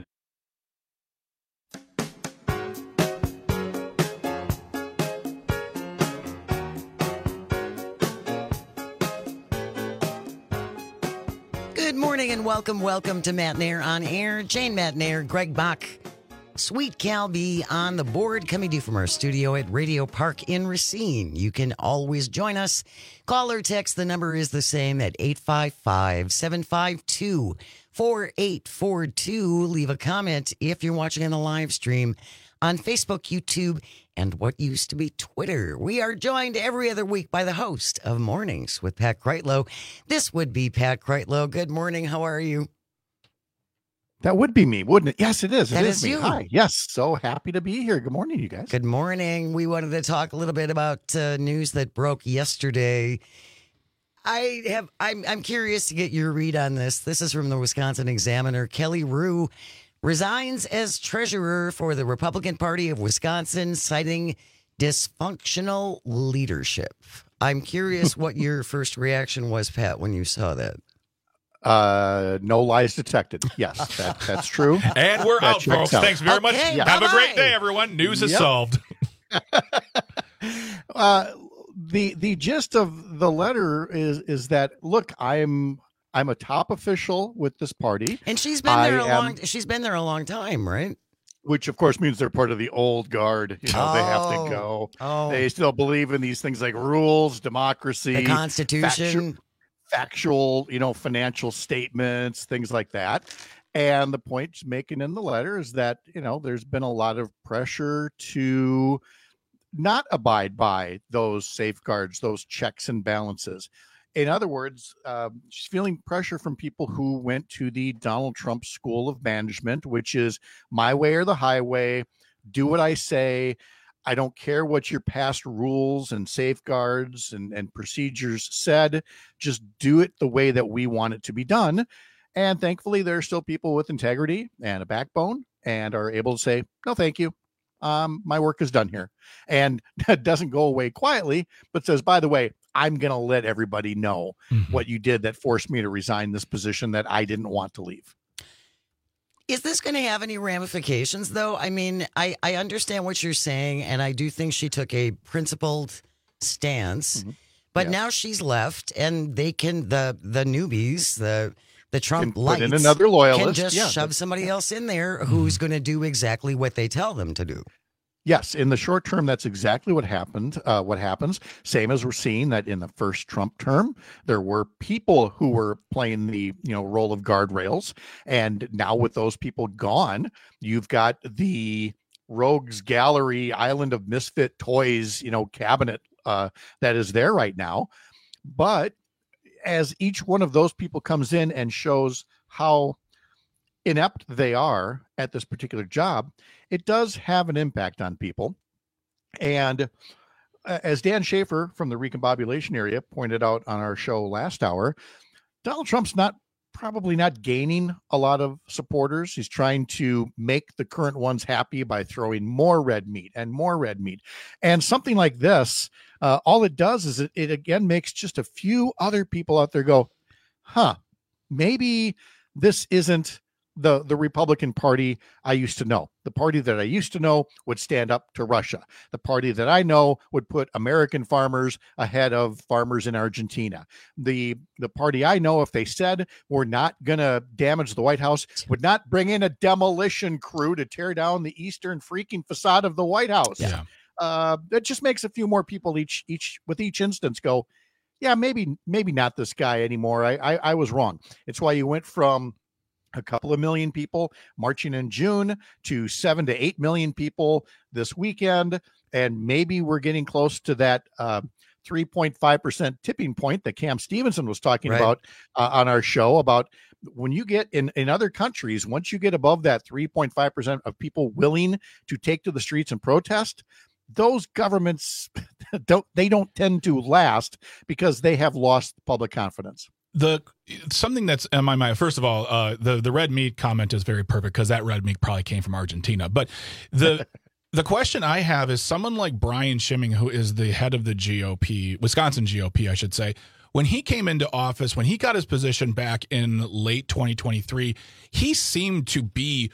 Good morning and welcome, welcome to Mattnair on Air. Jane Mattnair, Greg Bach, Sweet Cal B on the board, coming to you from our studio at Radio Park in Racine. You can always join us. Call or text. The number is the same at eight five five, seven five two, four eight four two. Leave a comment if you're watching on the live stream on Facebook, YouTube, and what used to be Twitter. We are joined every other week by the host of Mornings with Pat Kreitlow. This would be Pat Kreitlow. Good morning. How are you? That would be me, wouldn't it? Yes, it is. It That is is me. you. Hi. Yes, so happy to be here. Good morning, you guys. Good morning. We wanted to talk a little bit about uh, news that broke yesterday. I have. I'm. I'm curious to get your read on this. This is from the Wisconsin Examiner. Kelly Rue resigns as treasurer for the Republican Party of Wisconsin, citing dysfunctional leadership. I'm curious what your first reaction was, Pat, when you saw that. Uh, no lies detected. Yes, that, that's true. And we're That out, checks folks. out. Thanks very much. Okay, Have a bye-bye. great day, everyone. News is Yep. solved. uh, the the gist of the letter is is that, look, I'm I'm a top official with this party, And she's been there I a am- long. She's been there a long time, right? which of course means they're part of the old guard. You know, they have Oh. to go. Oh. They still believe in these things like rules, democracy, The Constitution. factu- factual, you know, financial statements, things like that. And the point she's making in the letter is that, you know, there's been a lot of pressure to not abide by those safeguards, those checks and balances. In other words, um, she's feeling pressure from people who went to the Donald Trump School of Management, which is my way or the highway. Do what I say. I don't care what your past rules and safeguards and, and procedures said. Just do it the way that we want it to be done. And thankfully, there are still people with integrity and a backbone and are able to say, no, thank you. Um, my work is done here. And that doesn't go away quietly, but says, by the way, I'm going to let everybody know Mhm. what you did that forced me to resign this position that I didn't want to leave. Is this going to have any ramifications, though? I mean, I, I understand what you're saying, and I do think she took a principled stance. Mm-hmm. But Yeah. now she's left, and they can the the newbies, the the Trump Can lights, put in another loyalist. can just Yeah, shove that- somebody else in there who's going to do exactly what they tell them to do. Yes, in the short term, that's exactly what happened. Uh, what happens, same as we're seeing that in the first Trump term, there were people who were playing the you know role of guardrails, and now with those people gone, you've got the rogues gallery, island of misfit toys, you know, cabinet uh, that is there right now. But as each one of those people comes in and shows how inept they are at this particular job, it does have an impact on people. And uh, as Dan Schaefer from the recombobulation area pointed out on our show last hour, Donald Trump's not probably not gaining a lot of supporters. He's trying to make the current ones happy by throwing more red meat and more red meat. And something like this, uh, all it does is it, it again makes just a few other people out there go, huh, maybe this isn't the the Republican Party I used to know. The party that I used to know would stand up to Russia. The party that I know would put American farmers ahead of farmers in Argentina. The the party I know, if they said we're not going to damage the White House, would not bring in a demolition crew to tear down the eastern freaking facade of the White House. Yeah. Uh, that just makes a few more people each each with each instance go, yeah, maybe maybe not this guy anymore. I I, I was wrong. It's why you went from a couple of million people marching in June to seven to eight million people this weekend. And maybe we're getting close to that uh, three point five percent tipping point that Cam Stevenson was talking Right. about uh, on our show about when you get in, in other countries, once you get above that three point five percent of people willing to take to the streets and protest, those governments don't, they don't tend to last because they have lost public confidence. The something that's in my mind, first of all, uh, the the red meat comment is very perfect because that red meat probably came from Argentina. But the the question I have is someone like Brian Schimming, who is the head of the G O P, Wisconsin G O P, I should say, when he came into office, when he got his position back in late twenty twenty-three, he seemed to be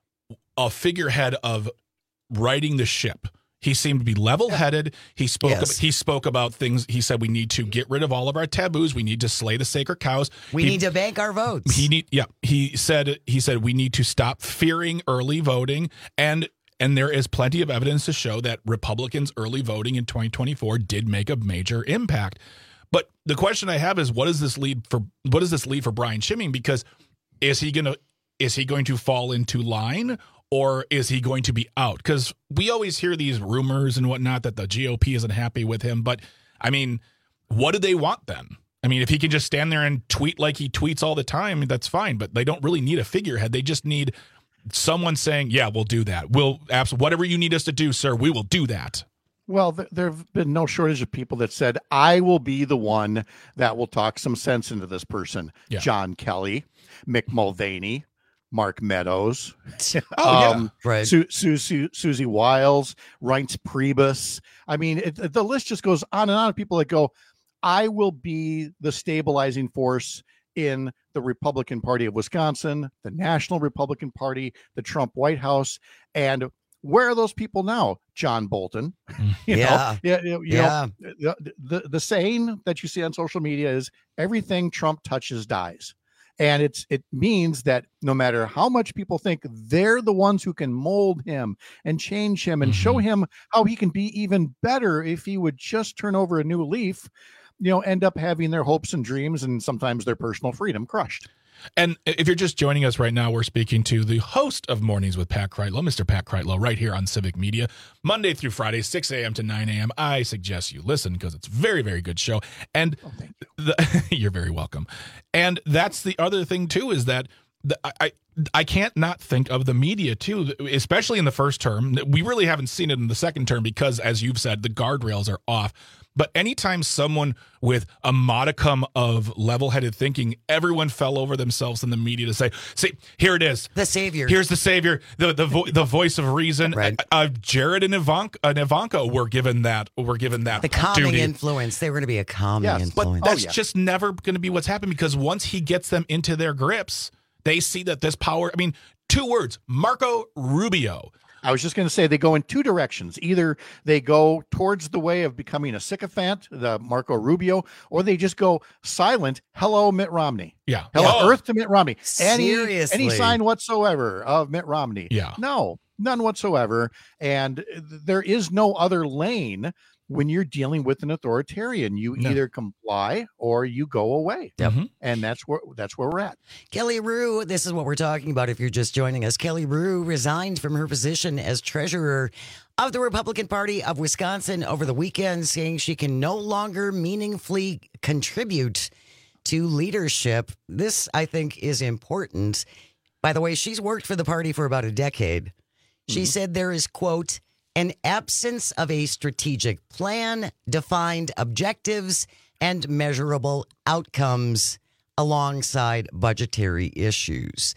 a figurehead of righting the ship. He seemed to be level-headed. He spoke. Yes. He spoke about things. He said we need to get rid of all of our taboos. We need to slay the sacred cows. We he, need to bank our votes. He need. Yeah. He said. He said we need to stop fearing early voting, and and there is plenty of evidence to show that Republicans' early voting in twenty twenty-four did make a major impact. But the question I have is, what does this lead for? What does this lead for Brian Schimming? Because is he gonna is he going to fall into line? Or is he going to be out? Because we always hear these rumors and whatnot that the G O P isn't happy with him. But, I mean, what do they want then? I mean, if he can just stand there and tweet like he tweets all the time, that's fine. But they don't really need a figurehead. They just need someone saying, yeah, we'll do that. We'll absolutely, whatever you need us to do, sir, we will do that. Well, th- there have been no shortage of people that said, I will be the one that will talk some sense into this person. Yeah. John Kelly, Mick Mulvaney, Mark Meadows, Oh, um, yeah. Right. Su- Su- Su- Susie Wiles, Reince Priebus. I mean, it, the list just goes on and on of people that go, I will be the stabilizing force in the Republican Party of Wisconsin, the National Republican Party, the Trump White House. And where are those people now? John Bolton. You Yeah. know, yeah, you Yeah. know, the, the, the saying that you see on social media is everything Trump touches dies. And it's it means that no matter how much people think they're the ones who can mold him and change him and show him how he can be even better if he would just turn over a new leaf, you know, end up having their hopes and dreams and sometimes their personal freedom crushed. And if you're just joining us right now, we're speaking to the host of Mornings with Pat Kreitlow, Mister Pat Kreitlow, right here on Civic Media, Monday through Friday, six a.m. to nine a.m. I suggest you listen because it's a very, very good show. And oh, thank you. The, you're very welcome. And that's the other thing, too, is that the, I, I can't not think of the media, too, especially in the first term. We really haven't seen it in the second term because, as you've said, the guardrails are off. But anytime someone with a modicum of level-headed thinking, everyone fell over themselves in the media to say, see, here it is. The savior. Here's the savior, the the, vo- the voice of reason. Right. Uh, Jared and Ivanka, and Ivanka were given that, were given that The calming duty. influence. They were going to be a calming Yes, but influence. But that's Oh, yeah. just never going to be what's happened because once he gets them into their grips, they see that this power, I mean, two words, Marco Rubio. I was just going to say they go in two directions. Either they go towards the way of becoming a sycophant, the Marco Rubio, or they just go silent. Hello, Mitt Romney. Yeah. Hello, Oh. Earth to Mitt Romney. Any, Seriously. any sign whatsoever of Mitt Romney? Yeah. No, none whatsoever. And there is no other lane when you're dealing with an authoritarian. You No. either comply or you go away. Yep. Mhm. And that's where that's where we're at. Kelly Rue, this is what we're talking about if you're just joining us. Kelly Rue resigned from her position as treasurer of the Republican Party of Wisconsin over the weekend, saying she can no longer meaningfully contribute to leadership. This, I think, is important. By the way, she's worked for the party for about a decade. She said there is, quote, an absence of a strategic plan, defined objectives, and measurable outcomes alongside budgetary issues.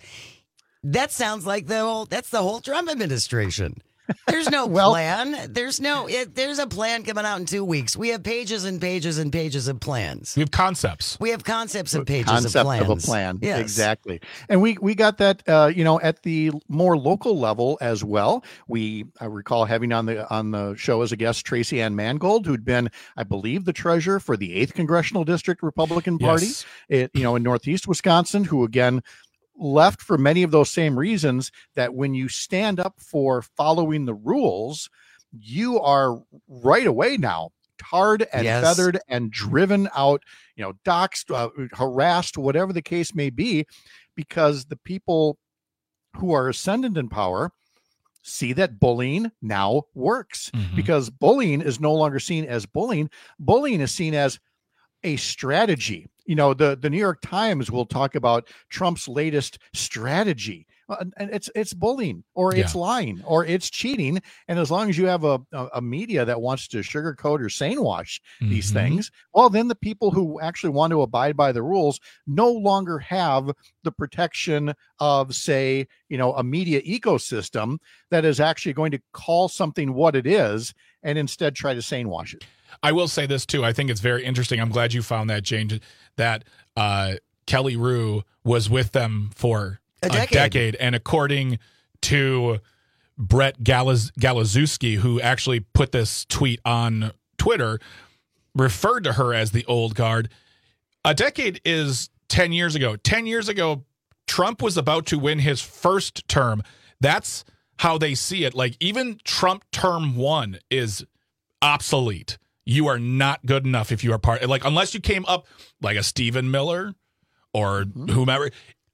That sounds like the whole, that's the whole Trump administration. There's no Well- plan. There's no, it, there's a plan coming out in two weeks. We have pages and pages and pages of plans. We have concepts. We have concepts of pages Concept of plans. of a plan. Yes. Exactly. And we we got that uh, you know, at the more local level as well. We I recall having on the on the show as a guest Tracy Ann Mangold, who'd been, I believe, the treasurer for the eighth Congressional District Republican Party, Yes. it, you know, in Northeast Wisconsin, who again left for many of those same reasons, that when you stand up for following the rules, you are right away now tarred and Yes. feathered and driven out, you know, doxxed, uh, harassed, whatever the case may be, because the people who are ascendant in power see that bullying now works, Mm-hmm. because bullying is no longer seen as bullying. Bullying is seen as a strategy. You know, the, the New York Times will talk about Trump's latest strategy. Uh, And it's it's bullying, or it's Yeah. lying, or it's cheating. And as long as you have a, a, a media that wants to sugarcoat or sanewash these Mhm. things, well, then the people who actually want to abide by the rules no longer have the protection of, say, you know, a media ecosystem that is actually going to call something what it is and instead try to sanewash it. I will say this too. I think it's very interesting. I'm glad you found that, Jane, that uh, Kelly Rue was with them for A a decade. decade. And according to Brett Galaz- Galazewski, who actually put this tweet on Twitter, referred to her as the old guard. A decade is ten years ago. ten years ago, Trump was about to win his first term. That's how they see it. Like, even Trump term one is obsolete. You are not good enough if you are part, like, unless you came up like a Stephen Miller or whomever.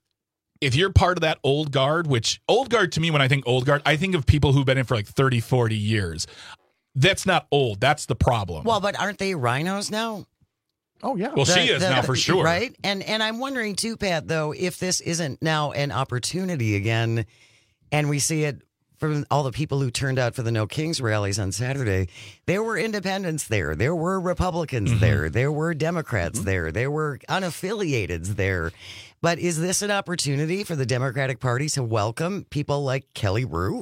If you're part of that old guard, which old guard to me, when I think old guard, I think of people who've been in for like thirty, forty years. That's not old. That's the problem. Well, but aren't they rhinos now? Oh, yeah. Well, she is now for sure. Right? And and I'm wondering too, Pat, though, if this isn't now an opportunity again, and we see it from all the people who turned out for the No Kings rallies on Saturday. There were independents there. There were Republicans Mm-hmm. there. There were Democrats there. There were unaffiliateds there. But is this an opportunity for the Democratic Party to welcome people like Kelly Rue?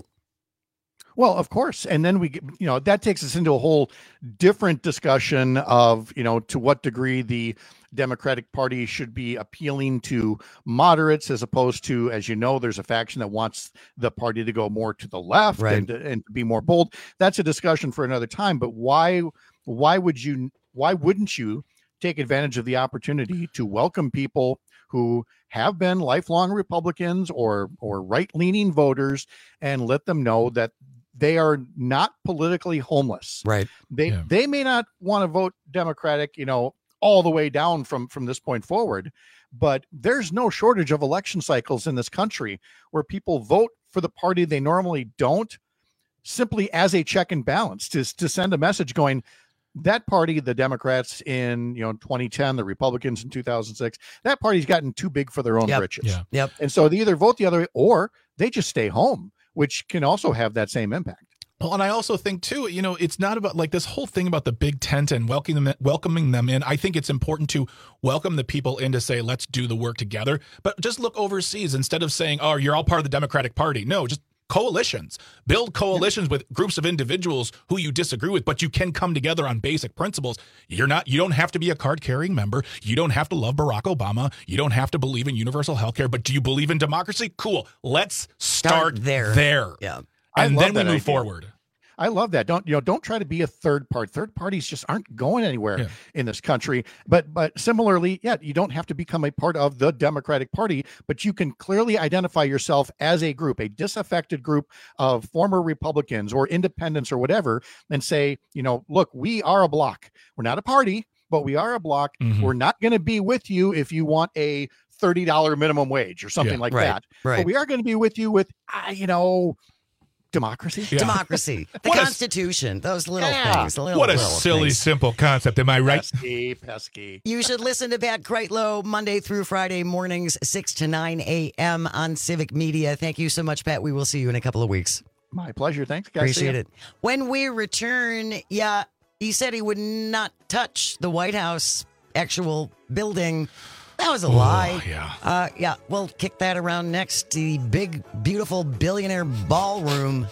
Well, of course. And then we, get- you know, that takes us into a whole different discussion of, you know, to what degree the Democratic Party should be appealing to moderates as opposed to, as you know, there's a faction that wants the party to go more to the left Right. and, and be more bold. That's a discussion for another time. But why, why would you, why wouldn't you take advantage of the opportunity to welcome people who have been lifelong Republicans or, or right-leaning voters and let them know that they are not politically homeless. Right. They Yeah. they may not want to vote Democratic, you know, all the way down from from this point forward, but there's no shortage of election cycles in this country where people vote for the party they normally don't, simply as a check and balance, to to send a message going, that party, the Democrats in, you know, twenty ten, the Republicans in two thousand six, that party's gotten too big for their own Yep. britches. Yeah. Yep. And so they either vote the other way or they just stay home, which can also have that same impact. Well, and I also think too, you know, it's not about like this whole thing about the Big Tent and welcoming them, welcoming them in. I think it's important to welcome the people in to say, let's do the work together. But just look overseas instead of saying, oh, you're all part of the Democratic Party. No, just coalitions. Build coalitions with groups of individuals who you disagree with, but you can come together on basic principles. You're not, you don't have to be a card-carrying member. You don't have to love Barack Obama. You don't have to believe in universal health care. But do you believe in democracy? Cool. Let's start, Start there. there. Yeah. I And love then we that move idea. forward. I love that. Don't, you know, don't try to be a third part. Third parties just aren't going anywhere Yeah. in this country. But but similarly, yeah, you don't have to become a part of the Democratic Party, but you can clearly identify yourself as a group, a disaffected group of former Republicans or independents or whatever, and say, you know, look, we are a block. We're not a party, but we are a block. Mhm. We're not going to be with you if you want a thirty dollars minimum wage or something Yeah. like Right, that. right. But we are going to be with you with, uh, you know, democracy. Yeah. Democracy, the What a- Constitution, those little Yeah. things. The little, What a little silly, things. simple concept. Am I right? Pesky, pesky. You should listen to Pat Kreitlow Monday through Friday mornings, six to nine a.m. on Civic Media. Thank you so much, Pat. We will see you in a couple of weeks. My pleasure. Thanks, guys. See Appreciate ya. it. When we return, yeah, he said he would not touch the White House actual building. That was a lie. yeah. Uh, yeah, we'll kick that around next. The big, beautiful billionaire ballroom.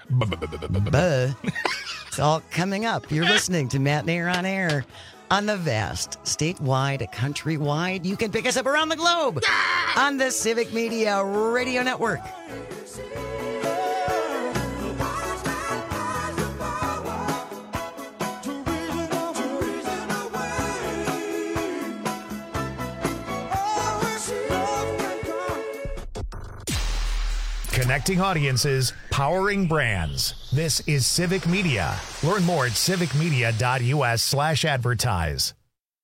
Buh. It's all coming up. You're listening to Matt Nair on Air on the vast, statewide, countrywide. You can pick us up around the globe on the Civic Media Radio Network. Connecting audiences, powering brands. This is Civic Media. Learn more at civicmedia.us slash advertise.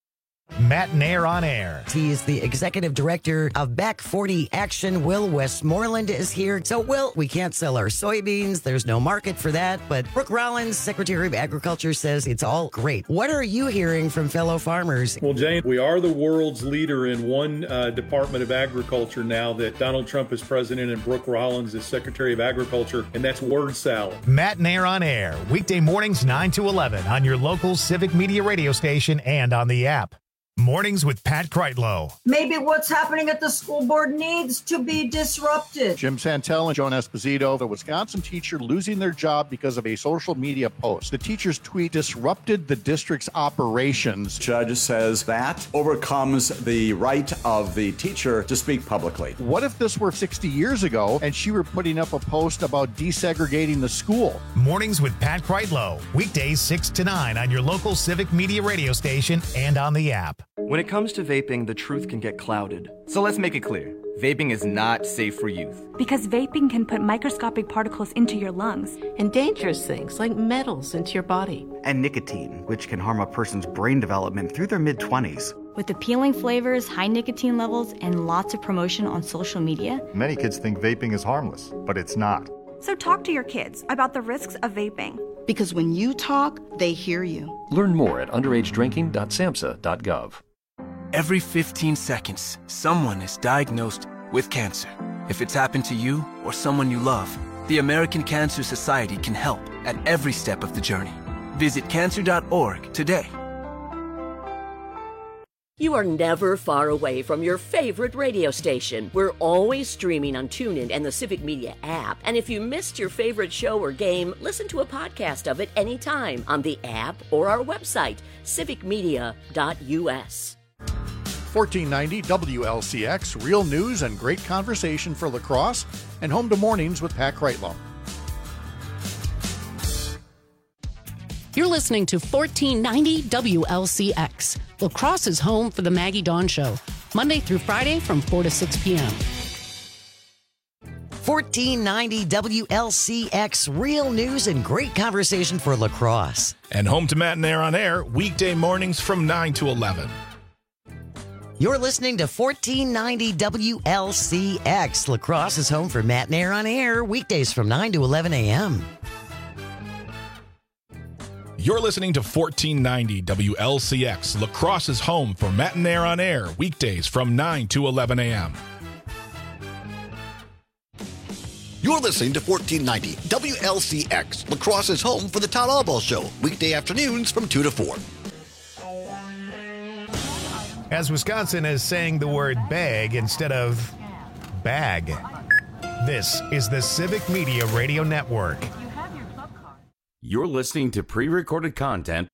Matt Nair on air. He is the executive director of Back forty Action. Will Westmoreland is here. So, Will, we can't sell our soybeans. There's no market for that. But Brooke Rollins, Secretary of Agriculture, says it's all great. What are you hearing from fellow farmers? Well, Jane, we are the world's leader in one uh, Department of Agriculture now that Donald Trump is president and Brooke Rollins is Secretary of Agriculture, and that's word salad. Matt Nair on air. Weekday mornings nine to eleven on your local Civic Media radio station and on the app. Mornings with Pat Kreitlow. Maybe what's happening at the school board needs to be disrupted. Jim Santel and Joan Esposito, the Wisconsin teacher losing their job because of a social media post. The teacher's tweet disrupted the district's operations. Judge says that overcomes the right of the teacher to speak publicly. What if this were sixty years ago and she were putting up a post about desegregating the school? Mornings with Pat Kreitlow. Weekdays six to nine on your local Civic Media radio station and on the app. When it comes to vaping, the truth can get clouded. So let's make it clear. Vaping is not safe for youth. Because vaping can put microscopic particles into your lungs. And dangerous things like metals into your body. And nicotine, which can harm a person's brain development through their mid-twenties. With appealing flavors, high nicotine levels, and lots of promotion on social media. Many kids think vaping is harmless, but it's not. So talk to your kids about the risks of vaping. Because when you talk, they hear you. Learn more at underage drinking dot samhsa dot gov. Every fifteen seconds, someone is diagnosed with cancer. If it's happened to you or someone you love, the American Cancer Society can help at every step of the journey. Visit cancer dot org today. You are never far away from your favorite radio station. We're always streaming on TuneIn and the Civic Media app. And if you missed your favorite show or game, listen to a podcast of it anytime on the app or our website, civic media dot u s. fourteen ninety W L C X, real news and great conversation for La Crosse, and home to mornings with Pat Kreitlow. You're listening to fourteen ninety W L C X. La Crosse is home for the Maggie Dawn Show, Monday through Friday from four to six p.m. fourteen ninety W L C X, real news and great conversation for La Crosse. And home to Matt Nair on air, weekday mornings from nine to eleven. You're listening to fourteen ninety W L C X. La Crosse is home for Matt Nair on air, weekdays from nine to eleven a.m. You're listening to fourteen ninety W L C X. La Crosse is home for Matt Nair on air, weekdays from nine to eleven a.m. You're listening to fourteen ninety W L C X. La Crosse is home for the Todd Albaugh Show, weekday afternoons from two to four. As Wisconsin is saying the word bag instead of bag. This is the Civic Media Radio Network. You're listening to pre-recorded content.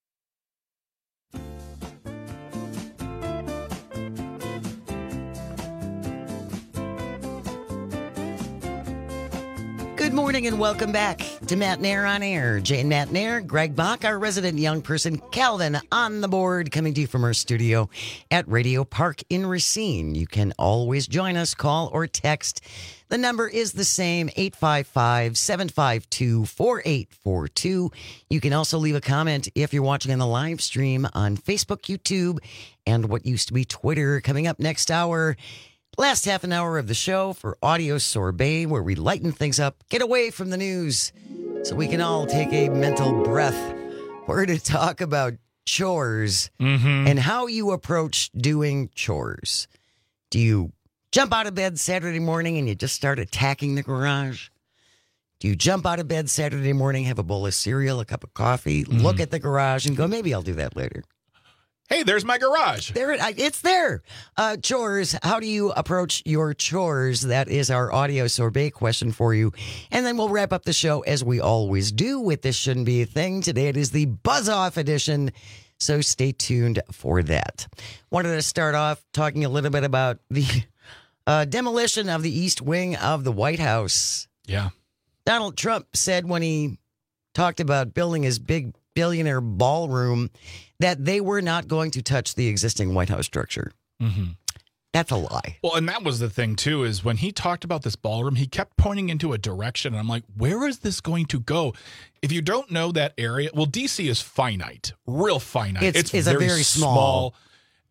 Good morning and welcome back to Matt Nair on air. Jane Matt Nair, Greg Bach, our resident young person, Calvin on the board, coming to you from our studio at Radio Park in Racine. You can always join us, call or text. The number is the same, eight five five, seven five two, four eight four two. You can also leave a comment if you're watching on the live stream on Facebook, YouTube, and what used to be Twitter. Coming up next hour, last half an hour of the show for Audio Sorbet, where we lighten things up, get away from the news, so we can all take a mental breath. We're to talk about chores mm-hmm. and how you approach doing chores. Do you jump out of bed Saturday morning and you just start attacking the garage? Do you jump out of bed Saturday morning, have a bowl of cereal, a cup of coffee, mm-hmm. look at the garage and go, maybe I'll do that later? Hey, there's my garage. There, it, it's there. Uh, chores. How do you approach your chores? That is our Audio Sorbet question for you. And then we'll wrap up the show as we always do with This Shouldn't Be a Thing. Today it is the Buzz Off edition, so stay tuned for that. Wanted to start off talking a little bit about the uh, demolition of the East Wing of the White House. Yeah. Donald Trump said when he talked about building his big billionaire ballroom that they were not going to touch the existing White House structure. Mm-hmm. That's a lie. Well, and that was the thing, too, is when he talked about this ballroom, he kept pointing into a direction. And I'm like, where is this going to go? If you don't know that area, well, D C is finite, real finite. It's, it's it's very, a very small. small.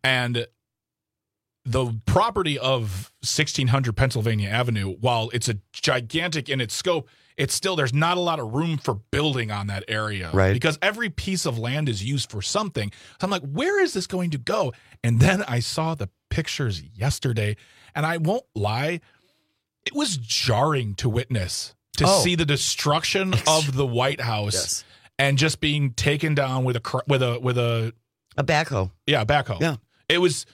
And the property of sixteen hundred Pennsylvania Avenue, while it's a gigantic in its scope, it's still, there's not a lot of room for building on that area. Right. Because every piece of land is used for something. So I'm like, where is this going to go? And then I saw the pictures yesterday, and I won't lie, it was jarring to witness, to Oh. see the destruction of the White House Yes. and just being taken down with a, cr- with a, with a, A backhoe. yeah, a backhoe. Yeah. It was,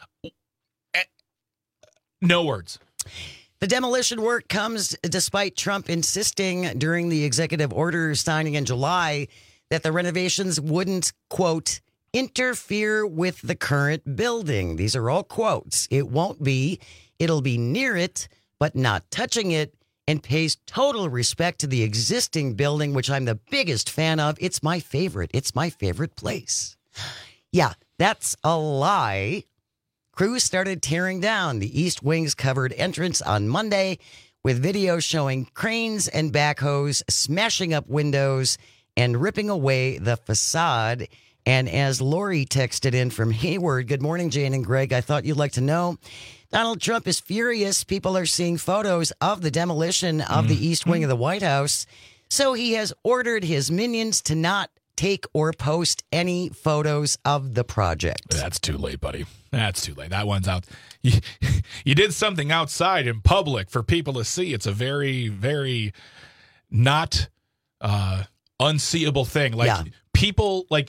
no words. The demolition work comes despite Trump insisting during the executive order signing in July that the renovations wouldn't, quote, interfere with the current building. These are all quotes. It won't be. It'll be near it, but not touching it, and pays total respect to the existing building, which I'm the biggest fan of. It's my favorite. It's my favorite place. Yeah, that's a lie. Crews started tearing down the East Wing's covered entrance on Monday with videos showing cranes and backhoes smashing up windows and ripping away the facade. And as Lori texted in from Hayward, good morning, Jane and Greg. I thought you'd like to know Donald Trump is furious. People are seeing photos of the demolition of the East Wing of the White House. So he has ordered his minions to not take or post any photos of the project. That's too late, buddy. That's too late. That one's out. You, you did something outside in public for people to see. It's a very, very not uh, unseeable thing. Like Yeah. people, like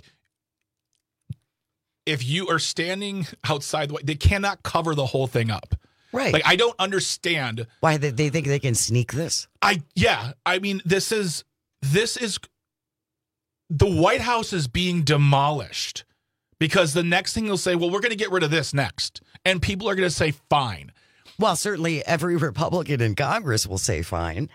if you are standing outside, the they cannot cover the whole thing up. Right. Like I don't understand why they, they think they can sneak this. I yeah. I mean, this is this is the White House is being demolished. Because the next thing they'll say, well, we're going to get rid of this next. And people are going to say, fine. Well, certainly every Republican in Congress will say fine.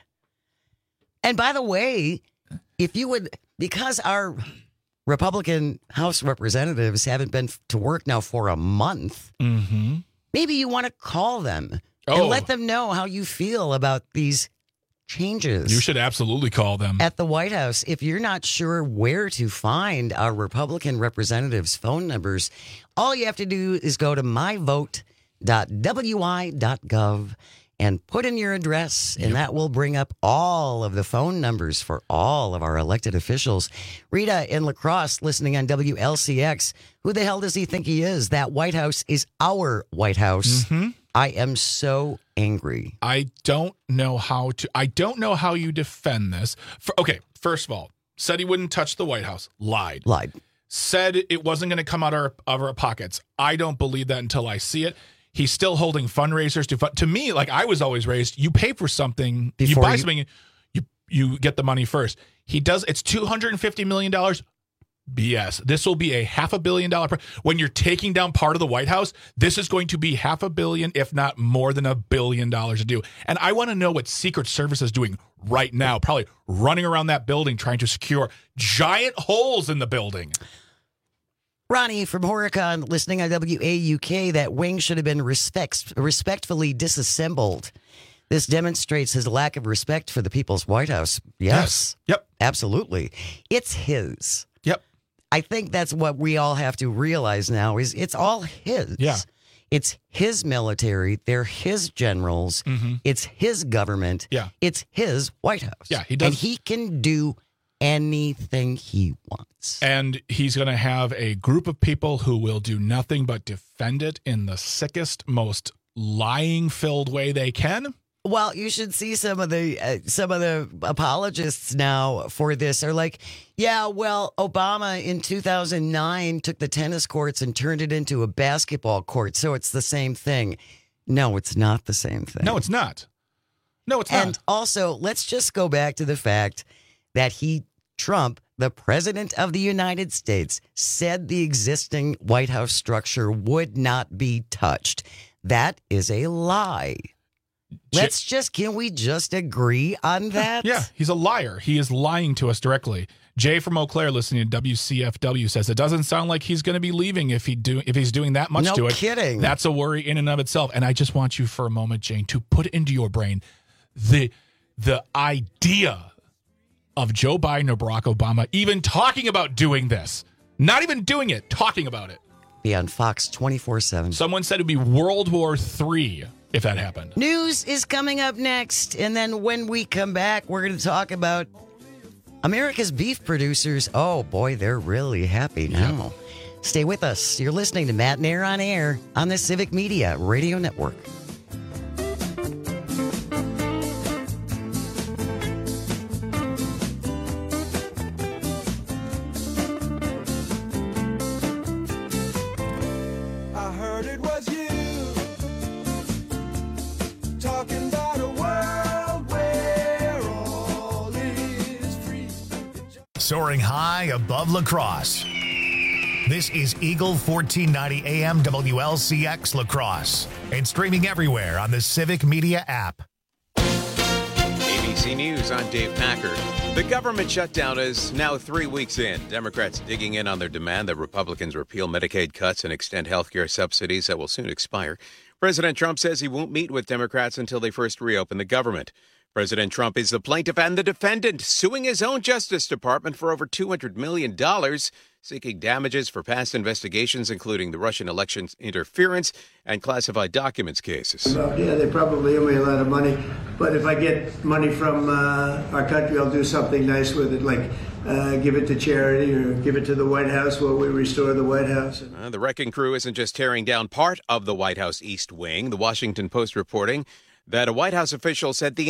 And by the way, if you would, because our Republican House representatives haven't been to work now for a month, mm-hmm. maybe you want to call them oh. and let them know how you feel about these changes. You should absolutely call them. At the White House, if you're not sure where to find our Republican representatives' phone numbers, all you have to do is go to my vote dot w i dot gov and put in your address, and yep. that will bring up all of the phone numbers for all of our elected officials. Rita in La Crosse, listening on W L C X. Who the hell does he think he is? That White House is our White House. Mm-hmm. I am so angry. I don't know how to, I don't know how you defend this. For, okay, first of all, said he wouldn't touch the White House. Lied. Lied. Said it wasn't going to come out of our, of our pockets. I don't believe that until I see it. He's still holding fundraisers to fund. To me, like I was always raised, you pay for something, Before you buy you- something, you you get the money first. He does, it's two hundred fifty million dollars. B S. This will be a half a billion dollar. Pro- when you're taking down part of the White House, this is going to be half a billion, if not more than a billion dollars to do. And I want to know what Secret Service is doing right now, probably running around that building trying to secure giant holes in the building. Ronnie from Horicon, listening on W A U K, that wing should have been respects, respectfully disassembled. This demonstrates his lack of respect for the people's White House. Yes. Yes. Yep. Absolutely. It's his. Yep. I think that's what we all have to realize now is it's all his. Yeah. It's his military. They're his generals. Mm-hmm. It's his government. Yeah. It's his White House. Yeah, he does. And he can do anything he wants. And he's going to have a group of people who will do nothing but defend it in the sickest, most lying-filled way they can. Well, you should see some of the uh, some of the apologists now for this are like, yeah, well, Obama in two thousand nine took the tennis courts and turned it into a basketball court, so it's the same thing. No, it's not the same thing. No, it's not. No, it's and not. also, let's just go back to the fact that he, Trump, the president of the United States, said the existing White House structure would not be touched. That is a lie. Let's just, can we just agree on that? Yeah, he's a liar. He is lying to us directly. Jay from Eau Claire, listening to W C F W, says it doesn't sound like he's going to be leaving if he do if he's doing that much No to it. kidding. That's a worry in and of itself. And I just want you for a moment, Jane, to put into your brain the the idea of Joe Biden or Barack Obama even talking about doing this. Not even doing it, talking about it. Be on Fox twenty-four seven. Someone said it'd be World War Three if that happened. News is coming up next. And then when we come back, we're going to talk about America's beef producers. Oh, boy, they're really happy now. Yeah. Stay with us. You're listening to Matt and Air on Air on the Civic Media Radio Network. Soaring high above La Crosse. This is Eagle fourteen ninety A M W L C X La Crosse and streaming everywhere on the Civic Media app. A B C News, I'm Dave Packard. The government shutdown is now three weeks in. Democrats digging in on their demand that Republicans repeal Medicaid cuts and extend health care subsidies that will soon expire. President Trump says he won't meet with Democrats until they first reopen the government. President Trump is the plaintiff and the defendant, suing his own Justice Department for over two hundred million dollars, seeking damages for past investigations, including the Russian election interference and classified documents cases. Well, yeah, they probably owe me a lot of money, but if I get money from uh, our country, I'll do something nice with it, like uh, give it to charity or give it to the White House while we restore the White House. Uh, the wrecking crew isn't just tearing down part of the White House East Wing. The Washington Post reporting that a White House official said the